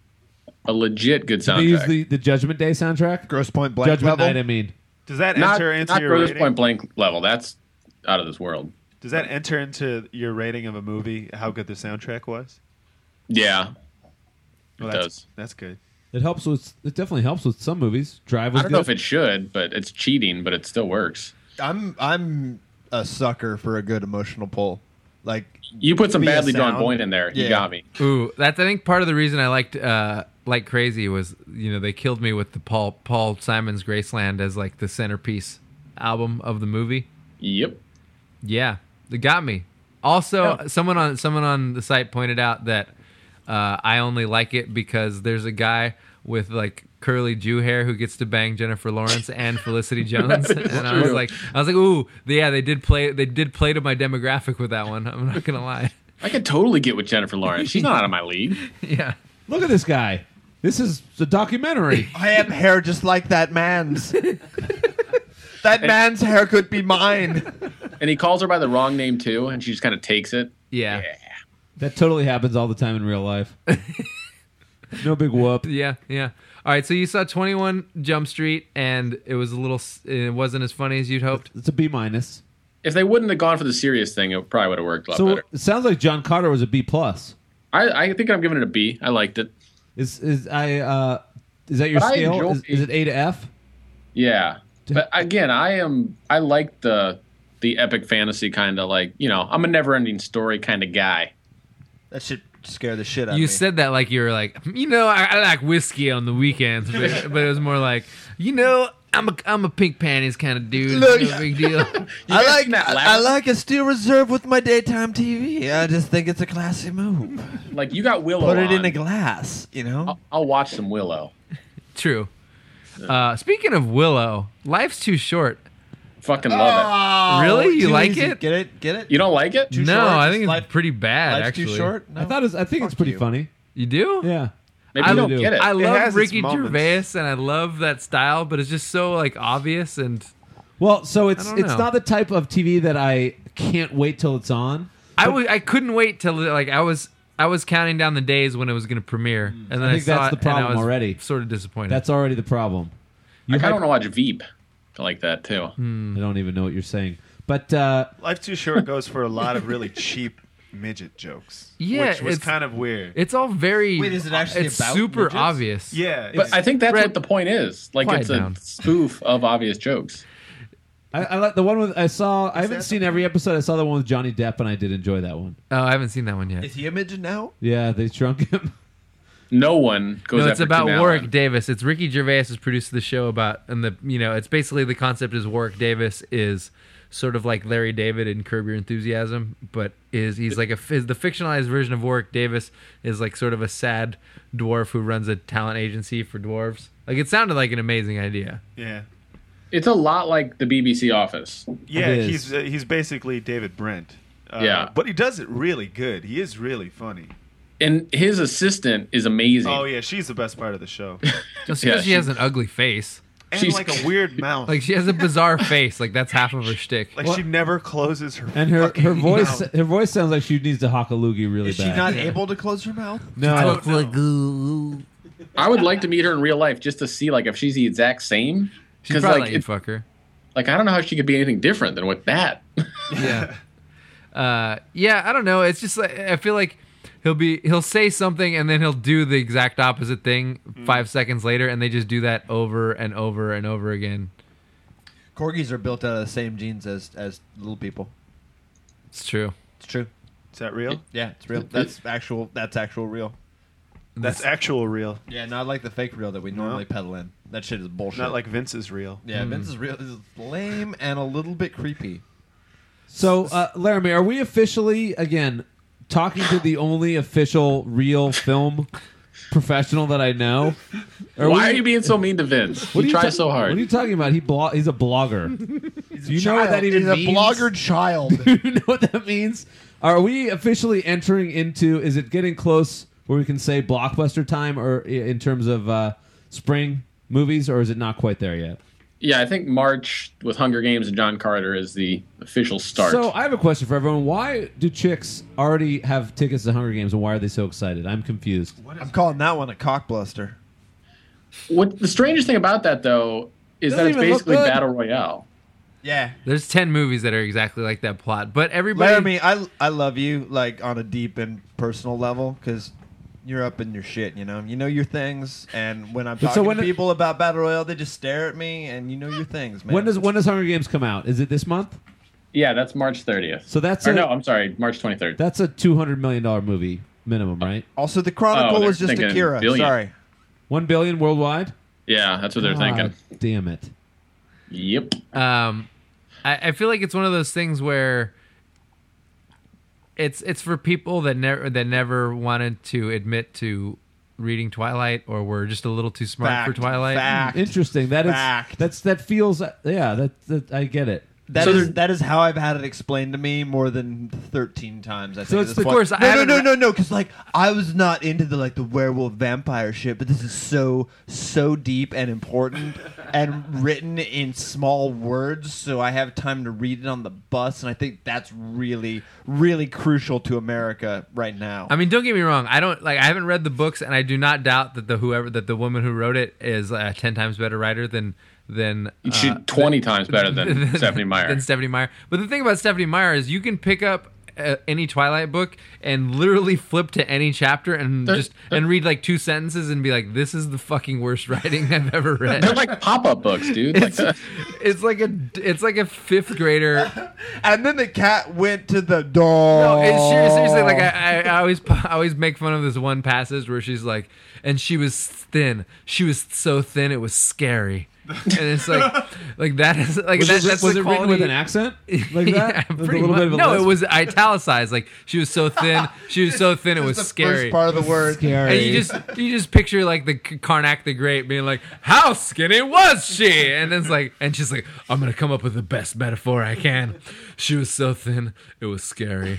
A legit good soundtrack. They use the Judgment Day soundtrack. Gross Point Blank Judgment level? Night. I mean, Does that not enter into your Gross rating? Point Blank level. That's out of this world. Does that enter into your rating of a movie? How good the soundtrack was? Yeah, Well, it that's, does. That's good. it helps with. It definitely helps with some movies. Drive was I don't good. know if it should, but it's cheating, but it still works. I'm a sucker for a good emotional pull. Like You put some via badly drawn sound. point in there. You Yeah. got me. Ooh, that's I think part of the reason I liked Like Crazy was they killed me with the Paul Simon's Graceland as like the centerpiece album of the movie. Yep. Yeah, it got me. Also, someone on the site pointed out that I only like it because there's a guy with like curly Jew hair who gets to bang Jennifer Lawrence and Felicity Jones, and I was like, ooh, yeah, they did play to my demographic with that one. I'm not gonna lie. I could totally get with Jennifer Lawrence. She's not out of my league. Yeah. Look at this guy. This is a documentary. I have hair just like that man's. That man's hair could be mine. And he calls her by the wrong name too, and she just kind of takes it. Yeah. That totally happens all the time in real life. No big whoop. Yeah. All right, so you saw 21 Jump Street, and it wasn't as funny as you'd hoped. It's a B minus. If they wouldn't have gone for the serious thing, it probably would have worked a lot So better. it sounds like John Carter was a B plus. I think I'm giving it a B. I liked it. Is that your But I scale? enjoy- Is it A to F? Yeah, but again, I like the epic fantasy kind of like I'm a never ending story kind of guy. That should scare the shit out of me. You said that like you were like, I like whiskey on the weekends, but it was more like, I'm a pink panties kind of dude. Look, no big deal. I like a Steel Reserve with my daytime TV. I just think it's a classy move. Like you got Willow. Put it in on. a glass, I'll watch some Willow. True. Speaking of Willow, life's too short. Fucking love Really? You too like easy. it? Get it? it. You don't like it? Too No, short? I think it's Life- pretty bad. Life's Actually, too short? No? I think it's pretty funny. You do? Yeah. Maybe I you don't do. get it. I has love its Ricky moments. Gervais, and I love that style, but it's just so like obvious and. Well, so it's I don't know. not the type of TV that I can't wait till it's on. I couldn't wait till like I was counting down the days when it was going to premiere, and then I think saw that's it, the and I problem was already. Sort of disappointed. That's already the problem. I kind of want to watch Veep. I like that too. I don't even know what you're saying. But Life Too Short goes for a lot of really cheap midget jokes. Yeah, which was it's- kind of weird. It's all very. Wait, is it actually It's about super midgets? obvious. Yeah, But I think that's Brett, what the point is. Like quiet it's down. a spoof of obvious jokes. I like the one with I haven't seen every episode. I saw the one with Johnny Depp, and I did enjoy that one. Oh, I haven't seen that one yet. Is he a midget now? Yeah, they shrunk him. No one goes. No, it's after about Tim Warwick Allen. Davis. It's Ricky Gervais has produced the show about, and it's basically the concept is Warwick Davis is sort of like Larry David in Curb Your Enthusiasm, but he's like the fictionalized version of Warwick Davis is like sort of a sad dwarf who runs a talent agency for dwarves. Like it sounded like an amazing idea. yeah. It's a lot like the BBC Office. Yeah, It is. he's basically David Brent. Yeah. But he does it really good. He is really funny. And his assistant is amazing. Oh, yeah, she's the best part of the show. Just Yeah, because she has an ugly face. And like a weird mouth. Like she has a bizarre face. Like that's half of her shtick. Like she never closes her. And her voice mouth. her voice sounds like she needs to hock a loogie really Is she bad. not able to close her mouth? No. I would like to meet her in real life just to see like if she's the exact same. She'd probably like let you fuck her. Like I don't know how she could be anything different than with that. Yeah. Yeah, I don't know. It's just like I feel like he'll say something and then he'll do the exact opposite thing 5 seconds later, and they just do that over and over and over again. Corgis are built out of the same genes as little people. It's true. It's true. Is that real? Yeah, it's real. That's actual real. That's actual real. Yeah, not like the fake real that we normally peddle in. That shit is bullshit. Not like Vince's real. Yeah, Vince's real is lame and a little bit creepy. So, Laramie, are we officially, again, talking to the only official real film professional that I know? Why are you being so mean to Vince? He tries so hard. What are you talking about? He's a blogger. Do you know what that even means? He's a blogger child. Do you know what that means? Are we officially entering into, is it getting close where we can say blockbuster time or in terms of spring movies, or is it not quite there yet? Yeah, I think March with Hunger Games and John Carter is the official start. So I have a question for everyone. Why do chicks already have tickets to Hunger Games, and why are they so excited? I'm confused. I'm calling that one a cockbluster. What the strangest thing about that, though, is that it's basically Battle Royale. Yeah. There's 10 movies that are exactly like that plot, but everybody... Laramie, I love you like on a deep and personal level because you're up in your shit, you know your things, and when I'm talking to people about Battle Royale, they just stare at me, and you know your things, man. When does Hunger Games come out? Is it this month? Yeah, that's March 30th. So that's no, I'm sorry, March 23rd. That's a $200 million movie minimum, right? Also, The Chronicle was just Akira. Billion. Sorry, $1 billion worldwide. Yeah, that's what they're thinking. Damn it. Yep. I feel like it's one of those things where it's for people that never wanted to admit to reading Twilight or were just a little too smart for Twilight. Interesting. That feels that I get it. That is how I've had it explained to me more than 13 times. I think. So at it's this the point. course. No, because like I was not into the werewolf vampire shit, but this is so deep and important and written in small words, so I have time to read it on the bus, and I think that's really, really crucial to America right now. I mean, don't get me wrong. I haven't read the books, and I do not doubt that the woman who wrote it is a 10 times better writer than 20 times better than Stephanie Meyer. Than Stephanie Meyer. But the thing about Stephanie Meyer is you can pick up any Twilight book and literally flip to any chapter and and read like 2 sentences and be like, "This is the fucking worst writing I've ever read." They're like pop-up books, dude. It's like a 5th grader. And then the cat went to the door. No, it's seriously like I always make fun of this one passage where she's like, and she was thin. She was so thin it was scary. And it's like that is like was it written with an accent like that? Yeah, pretty much. No, it was italicized. Like she was so thin. She was so thin it was scary. First part of the word. Scary. And you just picture like the Karnak the Great being like, "How skinny was she?" And it's like, and she's like, "I'm gonna come up with the best metaphor I can. She was so thin it was scary."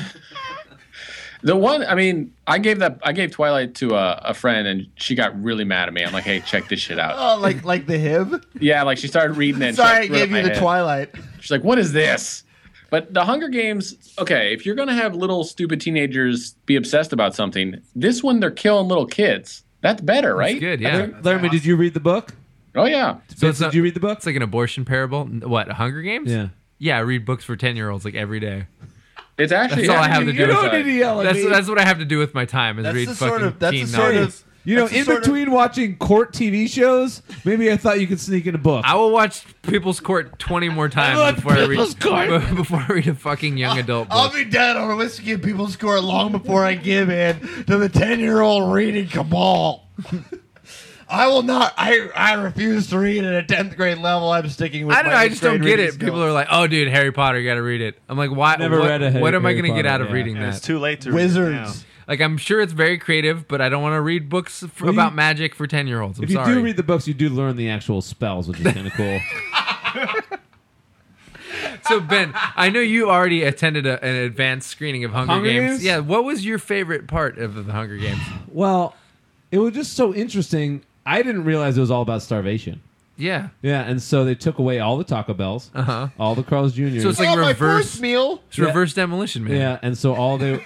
The one, I mean, I gave Twilight to a friend, and she got really mad at me. I'm like, "Hey, check this shit out." Oh, like the Hib? Yeah, like she started reading it. Sorry, I gave you the Twilight. She's like, "What is this?" But the Hunger Games, okay, if you're gonna have little stupid teenagers be obsessed about something, this one they're killing little kids. That's better, right? That's good, yeah. Laramie, did you read the book? Oh yeah. So did you read the book? It's like an abortion parable. What, Hunger Games? Yeah. Yeah, I read books for 10-year-olds like every day. It's actually that's all I have to do. That's that's what I have to do with my time is read fucking teen novels. In between watching court TV shows, maybe I thought you could sneak in a book. I will watch People's Court 20 more times before I read a fucking young adult book. I'll be dead on a whiskey and People's Court long before I give in to the 10-year-old reading cabal. I will not. I refuse to read at a 10th grade level. I'm sticking with. I don't know. I just don't get it. Skills. People are like, "Oh, dude, Harry Potter, you got to read it." I'm like, "Why? Never read a What am I Harry going to get Potter, out of reading that?" It's too late to Wizards. read it now. Like, I'm sure it's very creative, but I don't want to read books about magic for 10-year-olds. I'm if you sorry. do read the books, you do learn the actual spells, which is kind of cool. So Ben, I know you already attended an advanced screening of Hunger Games. Yeah, what was your favorite part of the Hunger Games? Well, it was just so interesting. I didn't realize it was all about starvation. Yeah. Yeah, and so they took away all the Taco Bells, all the Carl's Jr. So it's like my reverse first meal. It's reverse Demolition Man. Yeah, and so all they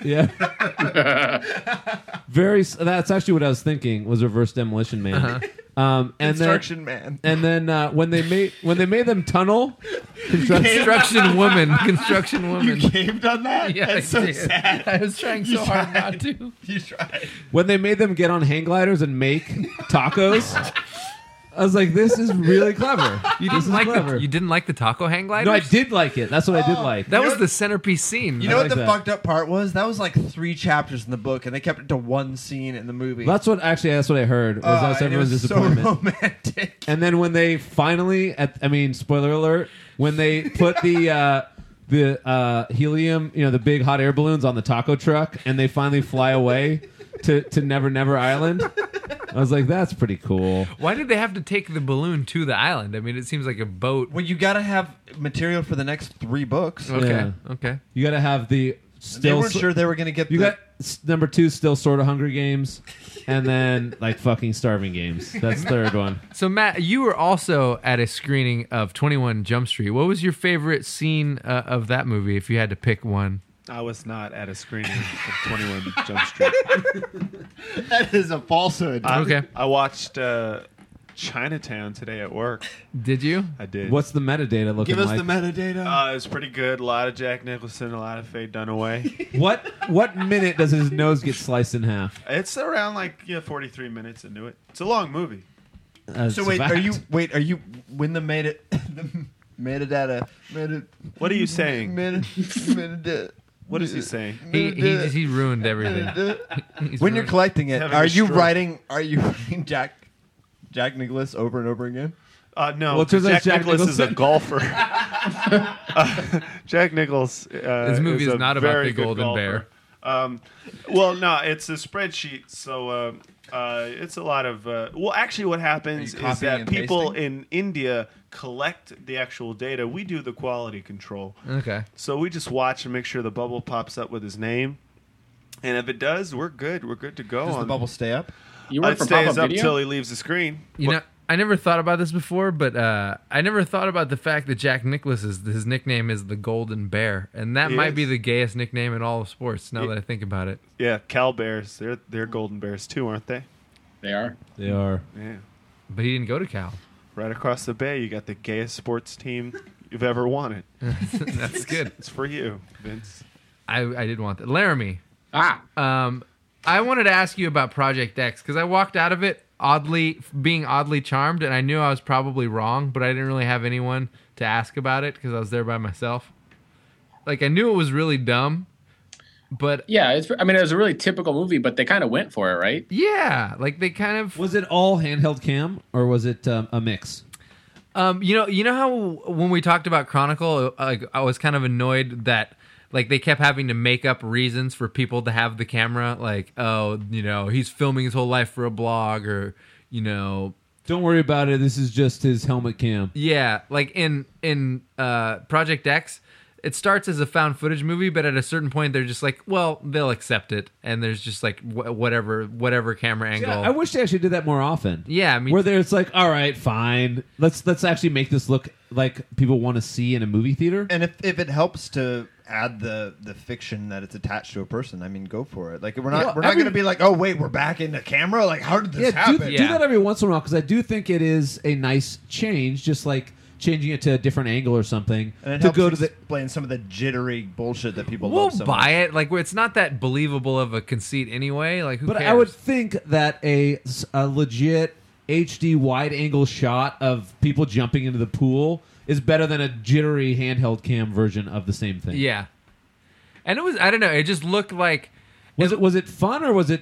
that's actually what I was thinking was reverse Demolition Man. And Construction Man. And then when they made them tunnel, Construction Woman. You caved on that? Yeah, That's I so did. sad. I was trying so hard not to. You tried. when they made them get on hang gliders and make tacos, I was like, this is really clever. You This didn't is like clever. you didn't like the taco hang gliders? No, I did like it. That's what I did like. That was the centerpiece scene. You know what like the that. fucked up part was? That was like 3 chapters in the book, and they kept it to one scene in the movie. That's what I heard. Was that's and it everyone's was disappointment. so romantic. And then when they finally, spoiler alert, when they put the helium, the big hot air balloons on the taco truck, and they finally fly away to Never Never Island, I was like, that's pretty cool. Why did they have to take the balloon to the island? I mean, it seems like a boat. Well, you got to have material for the next 3 books. Okay. Yeah. Okay. You got to have the They weren't sure they were going to get. You got number 2, still sort of Hunger Games, and then like fucking Starving Games. That's third one. So Matt, you were also at a screening of 21 Jump Street. What was your favorite scene of that movie, if you had to pick one? I was not at a screening of 21 Jump Street. That is a falsehood. Okay. I watched Chinatown today at work. Did you? I did. What's the metadata looking Give us like? the metadata. It was pretty good. A lot of Jack Nicholson, a lot of Faye Dunaway. What minute does his nose get sliced in half? It's around 43 minutes into it. It's a long movie. So wait, are you when the metadata? What are you saying? Metadata. What is he saying? He ruined everything. When you're collecting it, Having are a you stroke. writing Jack Nicholas over and over again? No, Well, it turns out Jack Jack Nicklaus is a Nicholson- golfer. Jack Nichols. This movie is a not about very the good Golden golfer. Bear. Well, no, it's a spreadsheet, so it's a lot of. Well, actually, what happens Are is you copying that and people pasting? in India collect the actual data. We do the quality control. Okay. So we just watch and make sure the bubble pops up with his name, and if it does, we're good. We're good to go. Does the bubble stay up? You work It for stays Pop-Up up Video? till he leaves the screen. You know, I never thought about this before, but I never thought about the fact that Jack Nicklaus his nickname is the Golden Bear, and that He might is. be the gayest nickname in all of sports. Now that I think about it, Yeah, Cal Bears. They're Golden Bears too, aren't they? They are. They are. Yeah. but he didn't go to Cal. Right across the bay, you got the gayest sports team you've ever wanted. That's good. It's for you, Vince. I did want that. Laramie. Ah. I wanted to ask you about Project X because I walked out of it being oddly charmed, and I knew I was probably wrong, but I didn't really have anyone to ask about it because I was there by myself. Like, I knew it was really dumb, but Yeah, it was a really typical movie, but they kind of went for it, right? yeah, like they kind of. Was it all handheld cam or was it a mix? You know how when we talked about Chronicle, I was kind of annoyed that like they kept having to make up reasons for people to have the camera, like, oh, he's filming his whole life for a blog, or Don't worry about it. This is just his helmet cam. yeah, like in Project X, it starts as a found footage movie, but at a certain point they're just like, well, they'll accept it, and there's just like whatever camera angle. Yeah, I wish they actually did that more often. Yeah, I mean, Where there's like, all right, fine. Let's actually make this look like people want to see in a movie theater. And if it helps to add the fiction that it's attached to a person, I mean, go for it. Like we're not going to be like, oh wait, we're back in the camera. Like, how did this happen? Do that every once in a while because I do think it is a nice change, just like changing it to a different angle or something And it to helps go to the. explain some of the jittery bullshit that people we'll love so buy much. it. Like, it's not that believable of a conceit anyway. Like, who But cares? I would think that a legit HD wide angle shot of people jumping into the pool is better than a jittery handheld cam version of the same thing. Yeah. And it was, I don't know, it just looked like... Was it fun or was it...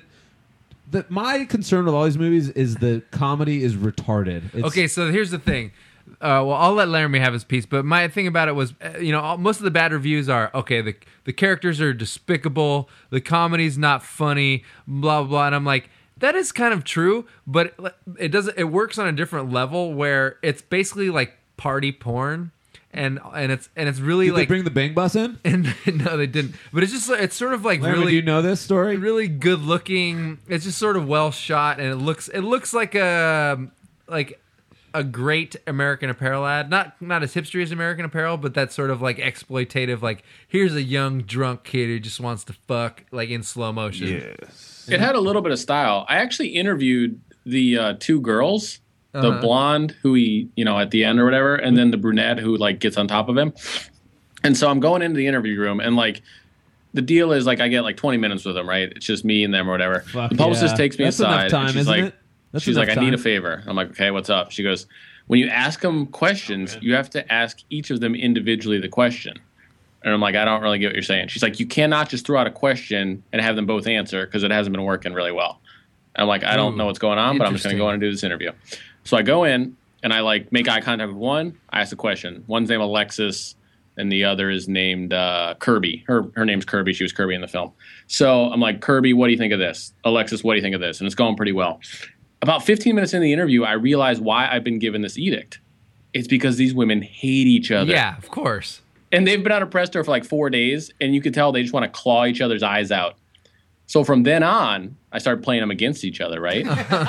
My concern with all these movies is the comedy is retarded. Okay, so here's the thing. Well, I'll let Laramie have his piece, but my thing about it was, most of the bad reviews are, okay, the characters are despicable, the comedy's not funny, blah, blah, blah. And I'm like, that is kind of true, but it works on a different level where it's basically like party porn. And it's really Did like they bring the bang bus in? And no, they didn't. But it's sort of like Laramie, really. do you know this story? Really good looking. It's just sort of well shot, and it looks like a a great American Apparel ad. Not as hipstery as American Apparel, but that's sort of like exploitative. Like, here's a young drunk kid who just wants to fuck, like in slow motion. Yes. It had a little bit of style. I actually interviewed the two girls, the blonde who he, at the end or whatever, and then the brunette who like gets on top of him. And so I'm going into the interview room, and like the deal is like I get like 20 minutes with them, right? It's just me and them or whatever. Fuck the publicist takes me That's aside. enough time, and she's isn't like, it? That's she's like, enough I need time. a favor. I'm like, okay, what's up? She goes, when you ask them questions, you have to ask each of them individually the question. And I'm like, I don't really get what you're saying. She's like, you cannot just throw out a question and have them both answer because it hasn't been working really well. And I'm like, I don't know what's going on, but I'm just going to go in and do this interview. So I go in and I like make eye contact with one. I ask a question. One's named Alexis, and the other is named Kirby. Her name's Kirby. She was Kirby in the film. So I'm like, Kirby, what do you think of this? Alexis, what do you think of this? And it's going pretty well. About 15 minutes in the interview, I realized why I've been given this edict. It's because these women hate each other. Yeah, of course. And they've been on a press tour for like 4 days, and you could tell they just want to claw each other's eyes out. So from then on, I started playing them against each other, right?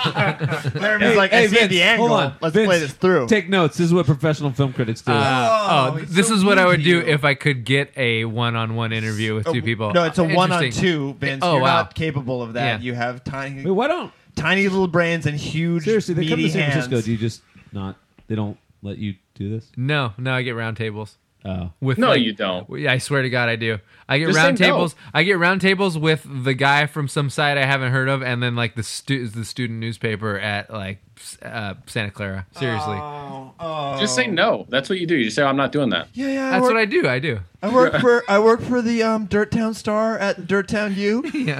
Laramie's like, I see Vince, the angle. hold on. Let's Vince, play this through. Take notes. This is what professional film critics do. This is what I would do if I could get a one-on-one interview with two people. No, it's a Interesting. 1-on-2, Vince. Oh, You're wow. not capable of that. Yeah. You have tiny. Wait, why don't tiny little brains and huge. seriously? They come to meaty San hands. Francisco. Do you just not? They don't let you do this. No, I get round tables. Oh, With No, like- you don't. Yeah, I swear to God, I do. I get Just round say no. tables. I get round tables with the guy from some site I haven't heard of, and then like the student newspaper at like Santa Clara. Seriously, Just say no. That's what you do. You just say, I'm not doing that. Yeah. that's what I do. I do. I work for the Dirttown Star at Dirttown U. Yeah.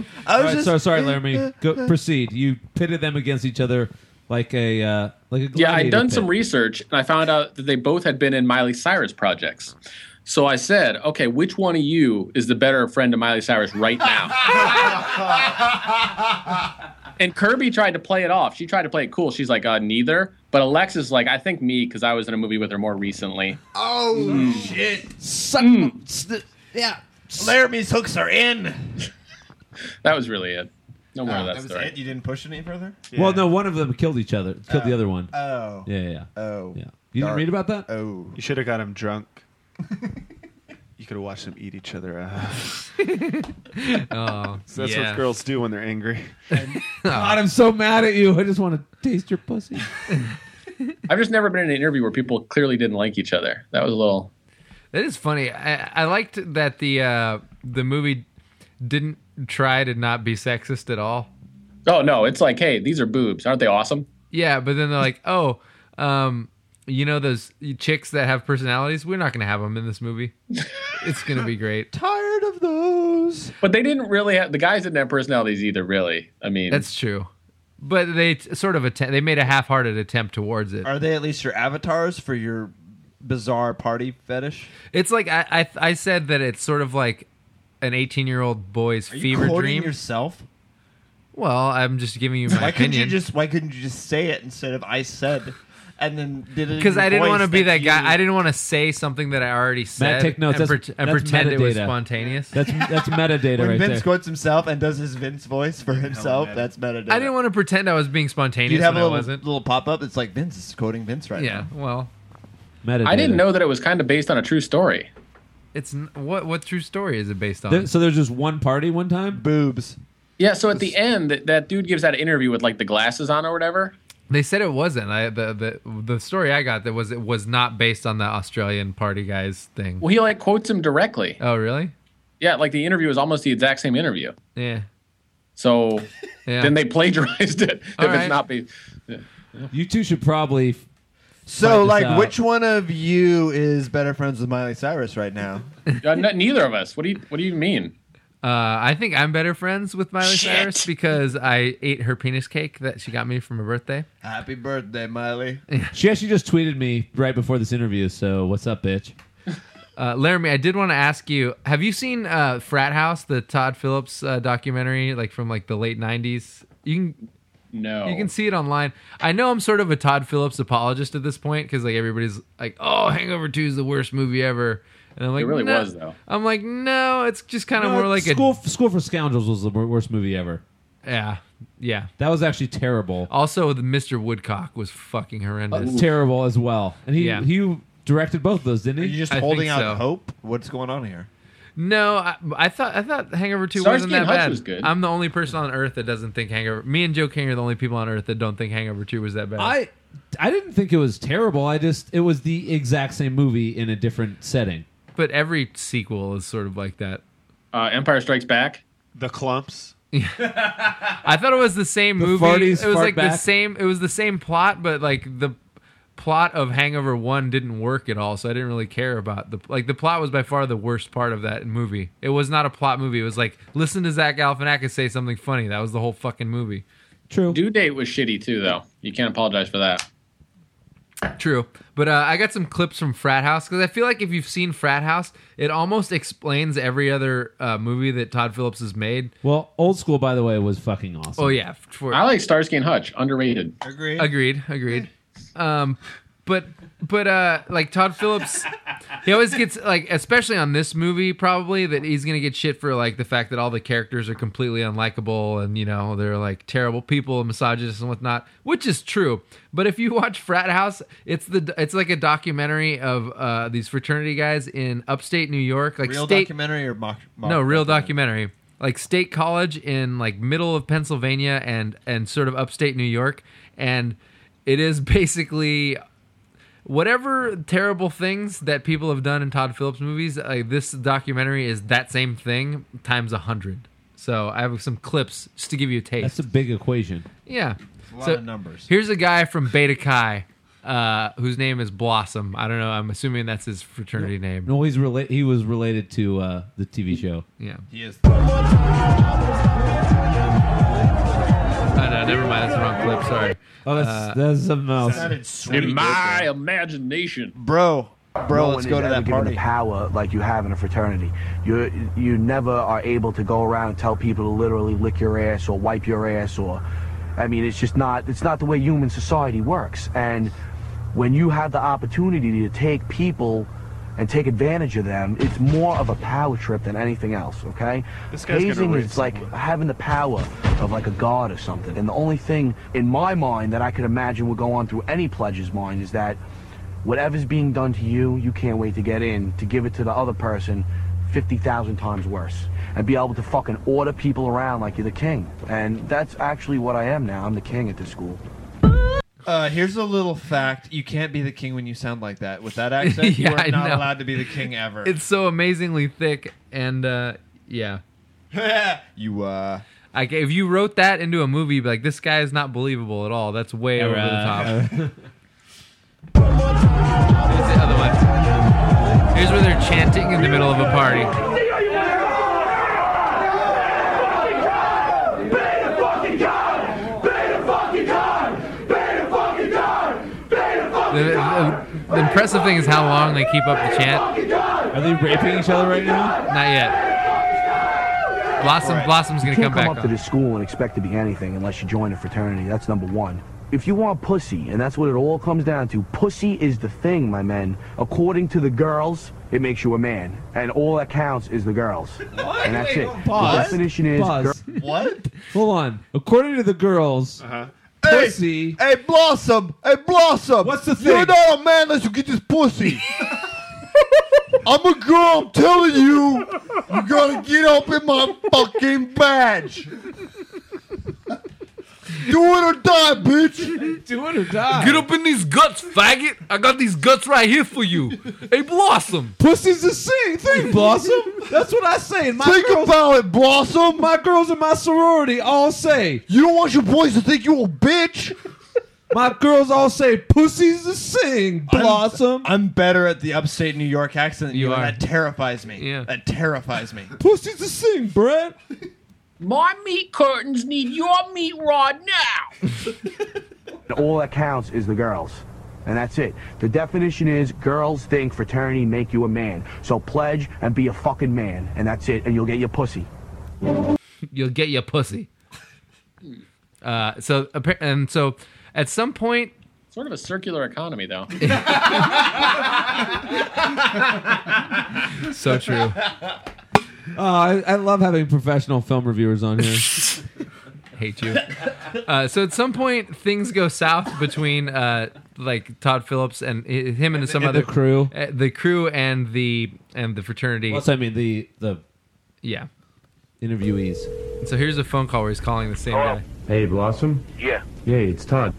I was just sorry, Laramie. Go proceed. You pitted them against each other like a Yeah, gladiator I'd done pit. some research, and I found out that they both had been in Miley Cyrus projects. So I said, okay, which one of you is the better friend of Miley Cyrus right now? And Kirby tried to play it off. She tried to play it cool. She's like, neither. But Alexis is like, I think me, because I was in a movie with her more recently. Oh shit! Yeah. Laramie's hooks are in. That was really it. No more of that That was story. it. You didn't push any further. Well, no, one of them killed each other. Killed the other one. Oh. Yeah. Oh. Yeah. You didn't read about that? Oh. You should have got him drunk. You could have watched them eat each other. Oh, So that's yeah. what girls do when they're angry. God, I'm so mad at you. I just want to taste your pussy. I've just never been in an interview where people clearly didn't like each other. That was a little... That is funny. I liked that the movie didn't try to not be sexist at all. Oh, no, it's like, hey, these are boobs. Aren't they awesome? Yeah, but then they're like, oh, those chicks that have personalities? We're not going to have them in this movie. It's going to be great. Tired of those. But they didn't really have... The guys didn't have personalities either, really. I mean... That's true. But they sort of they made a half-hearted attempt towards it. Are they at least your avatars for your bizarre party fetish? It's like I said that it's sort of like an 18-year-old boy's Are you fever quoting dream. Yourself? Well, I'm just giving you my opinion. Why couldn't you just say it instead of I said, and then did it? Because I didn't want to be that guy. I I didn't want to say something that I already said Matt, take notes. and, That's pretend it was metadata. spontaneous. That's metadata When right Vince there. quotes himself and does his Vince voice for himself, that's metadata. I didn't want to pretend I was being spontaneous You'd have when a I little, wasn't. little pop up. It's like Vince is quoting Vince right Yeah, now. well, Metadata. I didn't know that it was kind of based on a true story. it's what true story is it based on? So there's just one party one time? Boobs. Yeah, so at the end, that dude gives that interview with like the glasses on or whatever. They said it wasn't. The story I got that it was not based on the Australian party guys thing. Well, he like quotes him directly. Oh, really? Yeah, like the interview is almost the exact same interview. Yeah. So Yeah. then they plagiarized it. All If right. it's not based. You two should probably. So, find this like, out. which one of you is better friends with Miley Cyrus right now? Neither of us. What do you mean? I think I'm better friends with Miley Cyrus because I ate her penis cake that she got me for my birthday. Happy birthday, Miley. She actually just tweeted me right before this interview, so what's up, bitch? Laramie, I did want to ask you, have you seen Frat House, the Todd Phillips documentary, like from like the late 90s? No. You can see it online. I know I'm sort of a Todd Phillips apologist at this point because like everybody's like, "Oh, Hangover 2 is the worst movie ever," and I'm like, It really "No." was though. I'm like, no, it's just kind of No, more like School for Scoundrels was the worst movie ever. Yeah. That was actually terrible. Also, the Mr. Woodcock was fucking horrendous. Terrible as well. And he directed both of those, didn't he? Are you just holding out hope? What's going on here? No, I thought Hangover 2 Starsky wasn't that and Hutch bad. was good. I'm the only person on earth that doesn't think Hangover. Me and Joe King are the only people on earth that don't think Hangover 2 was that bad. I didn't think it was terrible. It was the exact same movie in a different setting. But every sequel is sort of like that. Empire Strikes Back. The Clumps. I thought it was the same movie. Farties It was fart like back. the same. It was the same plot, but like the plot of Hangover 1 didn't work at all. So I didn't really care about the plot was by far the worst part of that movie. It was not a plot movie. It was like listen to Zach Galifianakis say something funny. That was the whole fucking movie. True. Due Date was shitty too, though. You can't apologize for that. True. But I got some clips from Frat House because I feel like if you've seen Frat House, it almost explains every other movie that Todd Phillips has made. Well, Old School, by the way, was fucking awesome. Oh yeah, I like Starsky and Hutch. Underrated. Agreed. But like Todd Phillips, he always gets like, especially on this movie, probably that he's gonna get shit for like the fact that all the characters are completely unlikable and they're like terrible people and misogynists and whatnot, which is true. But if you watch Frat House, it's like a documentary of these fraternity guys in upstate New York, like real documentary or mock no real documentary, like State College in like middle of Pennsylvania and sort of upstate New York, and it is basically whatever terrible things that people have done in Todd Phillips movies, this documentary is that same thing times 100. So I have some clips just to give you a taste. That's a big equation. Yeah. A lot of numbers. Here's a guy from Beta Chi whose name is Blossom. I don't know. I'm assuming that's his fraternity name. No, he was related to the TV show. Yeah. He is. No, never mind. That's the wrong clip. Sorry. Oh, that's something else. In my imagination, bro, let's go to that given party. the power like you have in a fraternity. You never are able to go around and tell people to literally lick your ass or wipe your ass or, I mean, it's not the way human society works. And when you have the opportunity to take people and take advantage of them, it's more of a power trip than anything else, okay? This guy's Hazing gonna is like having the power of like a god or something. And the only thing in my mind that I could imagine would go on through any pledge's mind is that whatever's being done to you, you can't wait to get in to give it to the other person 50,000 times worse. And be able to fucking order people around like you're the king. And that's actually what I am now. I'm the king at this school. Here's a little fact. You can't be the king when you sound like that. With that accent, Yeah, you are I not know. allowed to be the king ever. It's so amazingly thick and yeah. You if you wrote that into a movie, you'd be like, this guy is not believable at all. That's way over the top. Here's the other one. Here's where they're chanting in the middle of a party. The impressive thing is how long they keep up the chant. Are they raping each other right now? Not yet. Blossom's gonna You come can't back come up to this school and expect to be anything unless you join a fraternity. That's number one. If you want pussy, and that's what it all comes down to, pussy is the thing, my men. According to the girls, it makes you a man. And all that counts is the girls. What? And that's Wait, it. pause. The definition is... Pause. What? Hold on. According to the girls, pussy. Hey, Blossom. What's the thing? You're not a man unless you get this pussy. I'm a girl. I'm telling you. You gotta get up in my fucking badge. Do it or die, bitch. Do it or die. Get up in these guts, faggot. I got these guts right here for you. Hey, Blossom. Pussy's the same thing, Blossom. That's what I say. Think about it, Blossom. My girls in my sorority all say. You don't want your boys to think you a bitch. My girls all say pussy's the sing, Blossom. I'm better at the upstate New York accent than you are. and that terrifies me. Yeah. That terrifies me. Pussy's the sing, Brett. my meat curtains need your meat rod now. All that counts is the girls. And that's it. The definition is girls think fraternity make you a man. So pledge and be a fucking man. And that's it. And you'll get your pussy. You'll get your pussy. So at some point, Sort of a circular economy, though. so true. I love having professional film reviewers on here. hate you. So at some point, things go south between like Todd Phillips and him and some other crew, the crew and the fraternity. What's I mean the yeah interviewees. And so here's a phone call where he's calling the same guy. Hey, Blossom. Yeah. Hey, it's Todd.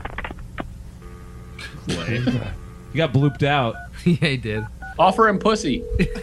You got blooped out. Yeah, he did. Offer him pussy.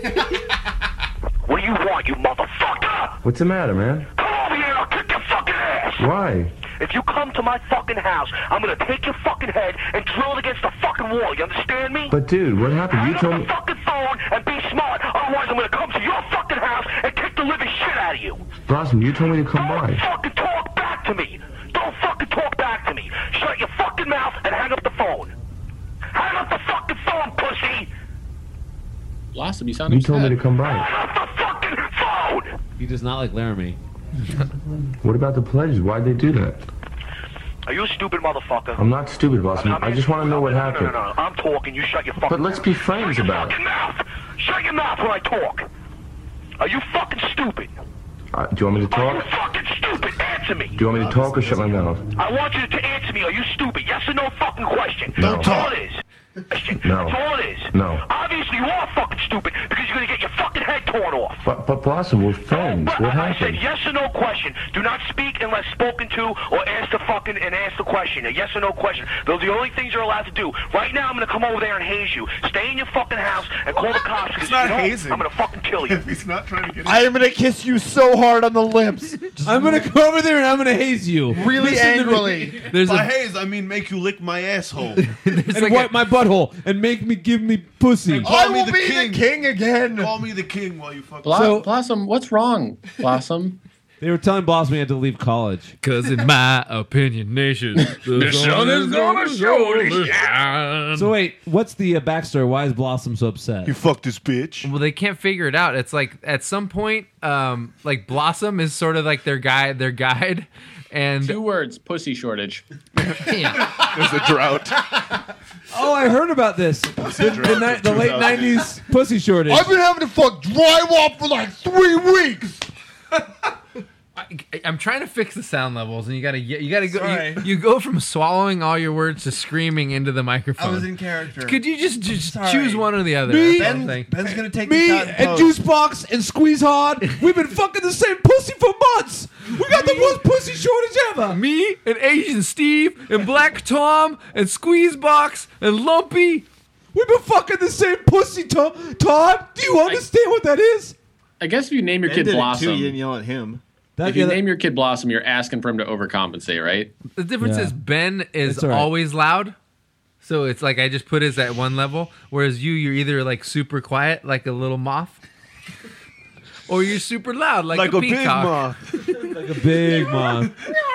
What do you want, you motherfucker? What's the matter, man? Come over here and I'll kick your fucking ass. Why? If you come to my fucking house, I'm gonna take your fucking head and drill it against the fucking wall. You understand me? But dude, what happened? You Hang told up me. the fucking phone and be smart. Otherwise, I'm gonna come to your fucking house and kick the living shit out of you. Blossom, you told me to come Don't by. fucking talk back to me. Don't fucking talk back to me. Shut your fucking mouth and hang up the phone. Hang up the fucking phone, pussy. Blossom, you sound You upset. told me to come by. Hang up the fucking phone. He does not like Laramie. What about the pledges? Why'd they do that? Are you a stupid motherfucker? I'm not stupid, Blossom. I just want to know what happened. No. I'm talking. You shut your fucking But let's be friends about it. mouth. Shut your mouth when I talk. Are you fucking stupid? Do you want me to Are you talk? fucking stupid? Answer me. Do you want me to talk or shut my mouth? I want you to answer me. Are you stupid? Yes or no fucking question. No. That's all it is. Question. No. That's all it is. No. Obviously, you are fucking stupid because you're gonna get your fucking head torn off. But Blossom, we're friends. What I said happened? yes or no question. Do not speak unless spoken to or ask the question. A yes or no question. Those are the only things you're allowed to do. Right now, I'm gonna come over there and haze you. Stay in your fucking house and call the cops. It's Because not you know, hazing. I'm gonna fucking kill you. He's not trying to get. I am gonna kiss you so hard on the lips. I'm gonna come over there and I'm gonna haze you Really Listen to me. angrily. There's By a haze, I mean make you lick my asshole. and like wipe my butthole and give me pussy. Call I me will the be king. the king again. Call me the king while you fuck. Blossom, what's wrong, Blossom? They were telling Blossom he had to leave college. Because in my opinion, nation, the sun is gonna show. So wait, what's the backstory? Why is Blossom so upset? You fucked this bitch. Well, they can't figure it out. It's like at some point, like Blossom is sort of like their guide, and 2 words: pussy shortage. yeah. There's a drought. Oh, I heard about this. The late 90s pussy shortage. I've been having to fuck drywall for like 3 weeks. I'm trying to fix the sound levels, and you gotta go. Sorry. You go from swallowing all your words to screaming into the microphone. I was in character. Could you just Sorry. choose one or the other? Me? That's all I'm saying. Ben's gonna take Me this out in and post. Juice Box and Squeeze Hard, we've been fucking the same pussy for months. We got the worst pussy shortage ever. Me and Asian Steve and Black Tom and Squeeze Box and Lumpy. We've been fucking the same pussy, Todd. Do you understand what that is? I guess if you name your Ben kid did it too, Blossom, you didn't yell at him. if you name your kid Blossom, you're asking for him to overcompensate, right? The difference Yeah. is Ben is It's all right. always loud. So it's like I just put his at one level, whereas you're either like super quiet, like a little moth, or you're super loud, like a big peacock. moth. Like a big mom.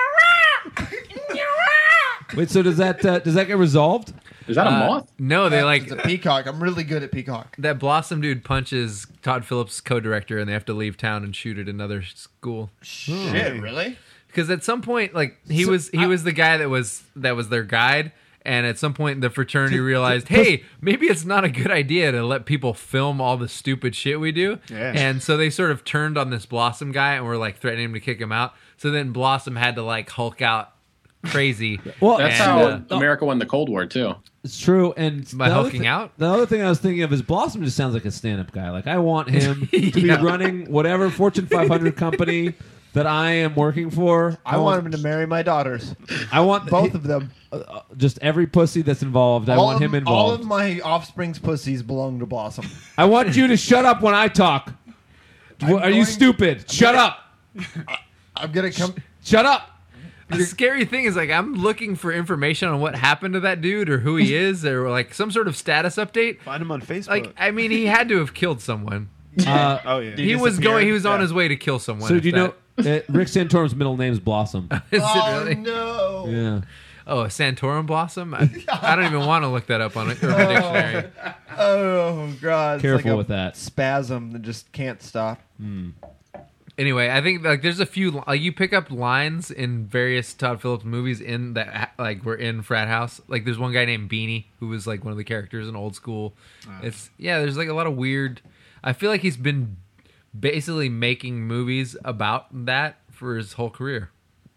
Wait, so does that get resolved? Is that a moth? No, they like It's a peacock. I'm really good at peacock. that Blossom dude punches Todd Phillips' co-director, and they have to leave town and shoot at another school. Shit, really? Because at some point, like he was the guy that was their guide, and at some point the fraternity realized, hey, maybe it's not a good idea to let people film all the stupid shit we do. Yeah. And so they sort of turned on this Blossom guy and were like threatening him to kick him out. So then Blossom had to like Hulk out crazy. Well, That's and, how America won the Cold War too. It's true. And By the other hulking out? The other thing I was thinking of is Blossom just sounds like a stand-up guy. Like I want him to Yeah. be running whatever Fortune 500 company that I am working for. I want him to marry my daughters. I want Both of them. just every pussy that's involved. I want him All involved. of my offspring's pussies belong to Blossom. I want you to shut up when I talk. Are you going- stupid? Shut up. I'm gonna come. Shut up. the scary thing is, like, I'm looking for information on what happened to that dude or who he is or like some sort of status update. Find him on Facebook. Like, I mean, he had to have killed someone. Oh yeah. He was on his way to kill someone. So if do you know that- Rick Santorum's middle name's Blossom? Is it Oh really? no! Yeah. Oh, a Santorum blossom? I don't even want to look that up on Urban Dictionary. Oh god! It's Careful like a with that. spasm that just can't stop. Anyway, I think like there's a few like you pick up lines in various Todd Phillips movies in that like were in Frat House. Like there's one guy named Beanie who was like one of the characters in Old School. There's like a lot of weird. I feel like he's been basically making movies about that for his whole career.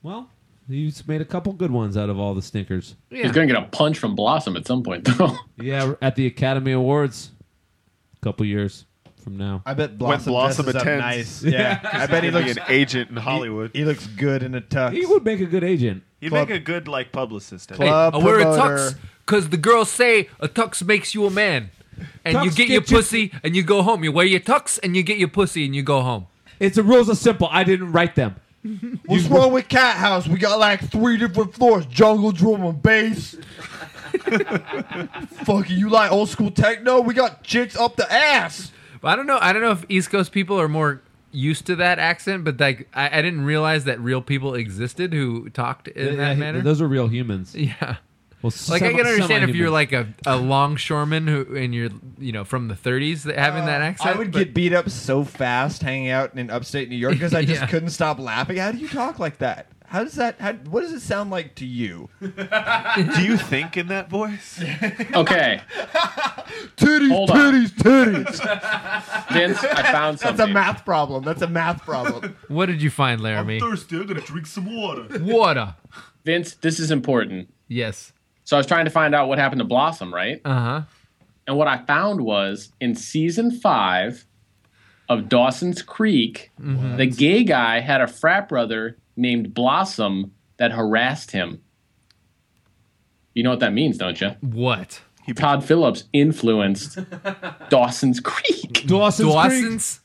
Well, he's made a couple good ones out of all the stinkers. He's going to get a punch from Blossom at some point, though. Yeah, at the Academy Awards, a couple years from now. I bet When Blossom Blossom dresses up attends. nice. Yeah, I bet he He'd be looks an agent in Hollywood. He looks good in a tux. He would make a good agent. He'd Club- make a good like publicist. I Hey, think. Club I wear a promoter. tux because the girls say a tux makes you a man. And Tux you get your get you- pussy and you go home. You wear your tux and you get your pussy and you go home. It's the rules are simple. I didn't write them. What's wrong with Cat House? We got like 3 different floors: jungle, drum, and bass. Fucking, you like old school techno? We got chicks up the ass. But I don't know if East Coast people are more used to that accent, but like I didn't realize that real people existed who talked in that manner. Those are real humans. Yeah. Well, Like I can understand if you're semi-humans. like a longshoreman who and you're from the 30s that having that accent. I would but- get beat up so fast hanging out in upstate New York because I just Yeah. couldn't stop laughing. How do you talk like that? How does that? What does it sound like to you? Do you think in that voice? Okay. Titties, Hold on. titties. Vince, I found That's a something. math problem. That's a math problem. What did you find, Laramie? thirsty. I'm gonna drink some water. Water. Vince, this is important. Yes. So I was trying to find out what happened to Blossom, right? Uh-huh. And what I found was in season 5 of Dawson's Creek, the gay guy had a frat brother named Blossom that harassed him. You know what that means, don't you? What? Todd Phillips influenced Dawson's Creek. Dawson's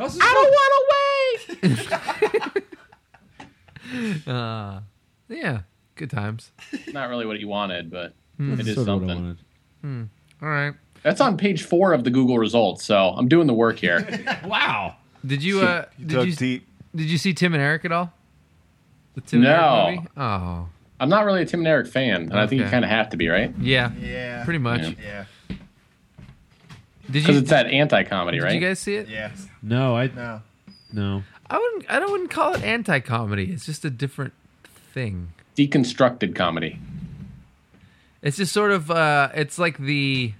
I don't want to wait. Yeah. Good times. Not really what he wanted, but it is Sort of what I something. wanted. All right. That's on page 4 of the Google results, so I'm doing the work here. Wow. Did you Dug deep. did you see Tim and Eric at all? The Tim No. and Eric movie? Oh. I'm not really a Tim and Eric fan, and I think you Okay. kind of have to be, right? Yeah. Yeah. Pretty much. Yeah. Yeah. Did Because you it's that anti-comedy, Did right? you guys see it? Yeah. No, No. no. I wouldn't call it anti-comedy. It's just a different thing. Deconstructed comedy. It's just sort of it's like the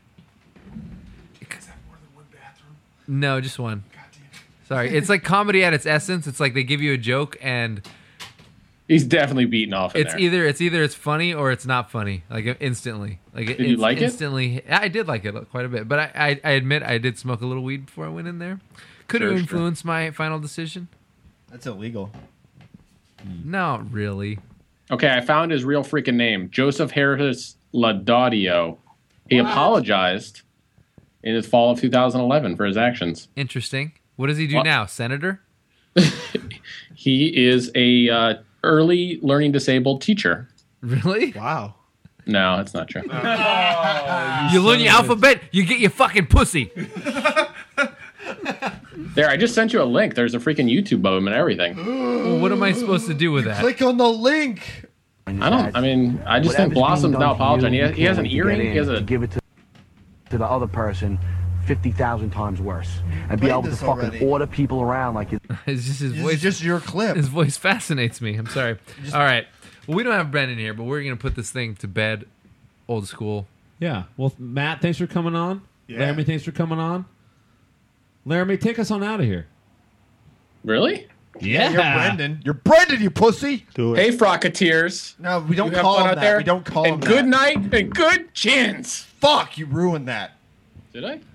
No, just one. Sorry. It's like comedy at its essence. It's like they give you a joke and He's definitely beaten off in it's there. either it's funny or it's not funny. Like instantly. Like Did you like it? instantly. I did like it quite a bit, but I admit I did smoke a little weed before I went in there. Could Sure, have sure. influenced my final decision. That's illegal. Not really. Okay, I found his real freaking name. Joseph Harris Laudadio. He apologized in the fall of 2011 for his actions. Interesting. What does he do What? now? Senator? He is a early learning disabled teacher. Really? Wow. No, that's not true. You learn your alphabet, you get your fucking pussy. There, I just sent you a link. There's a freaking YouTube of him and everything. Well, what am I supposed to do with that? Click on the link. I just think Blossom's now apologizing. He has an earring. He has a. Give it to the other person 50,000 times worse. And be Played able to this fucking already. order people around like it. It's just his This voice. is just your clip. His voice fascinates me. I'm sorry. All right. Well, we don't have Brendan here, but we're gonna put this thing to bed. Old school. Yeah. Well, Matt, thanks for coming on. Yeah. Laramie, thanks for coming on. Laramie, take us on out of here. Really? Yeah, you're Brendan. You're Brendan, you pussy. Do it. Hey, Frocketeers. No, we don't You have call fun him out that. there? We don't call him And good that. night and good chins. Fuck, you ruined that. Did I?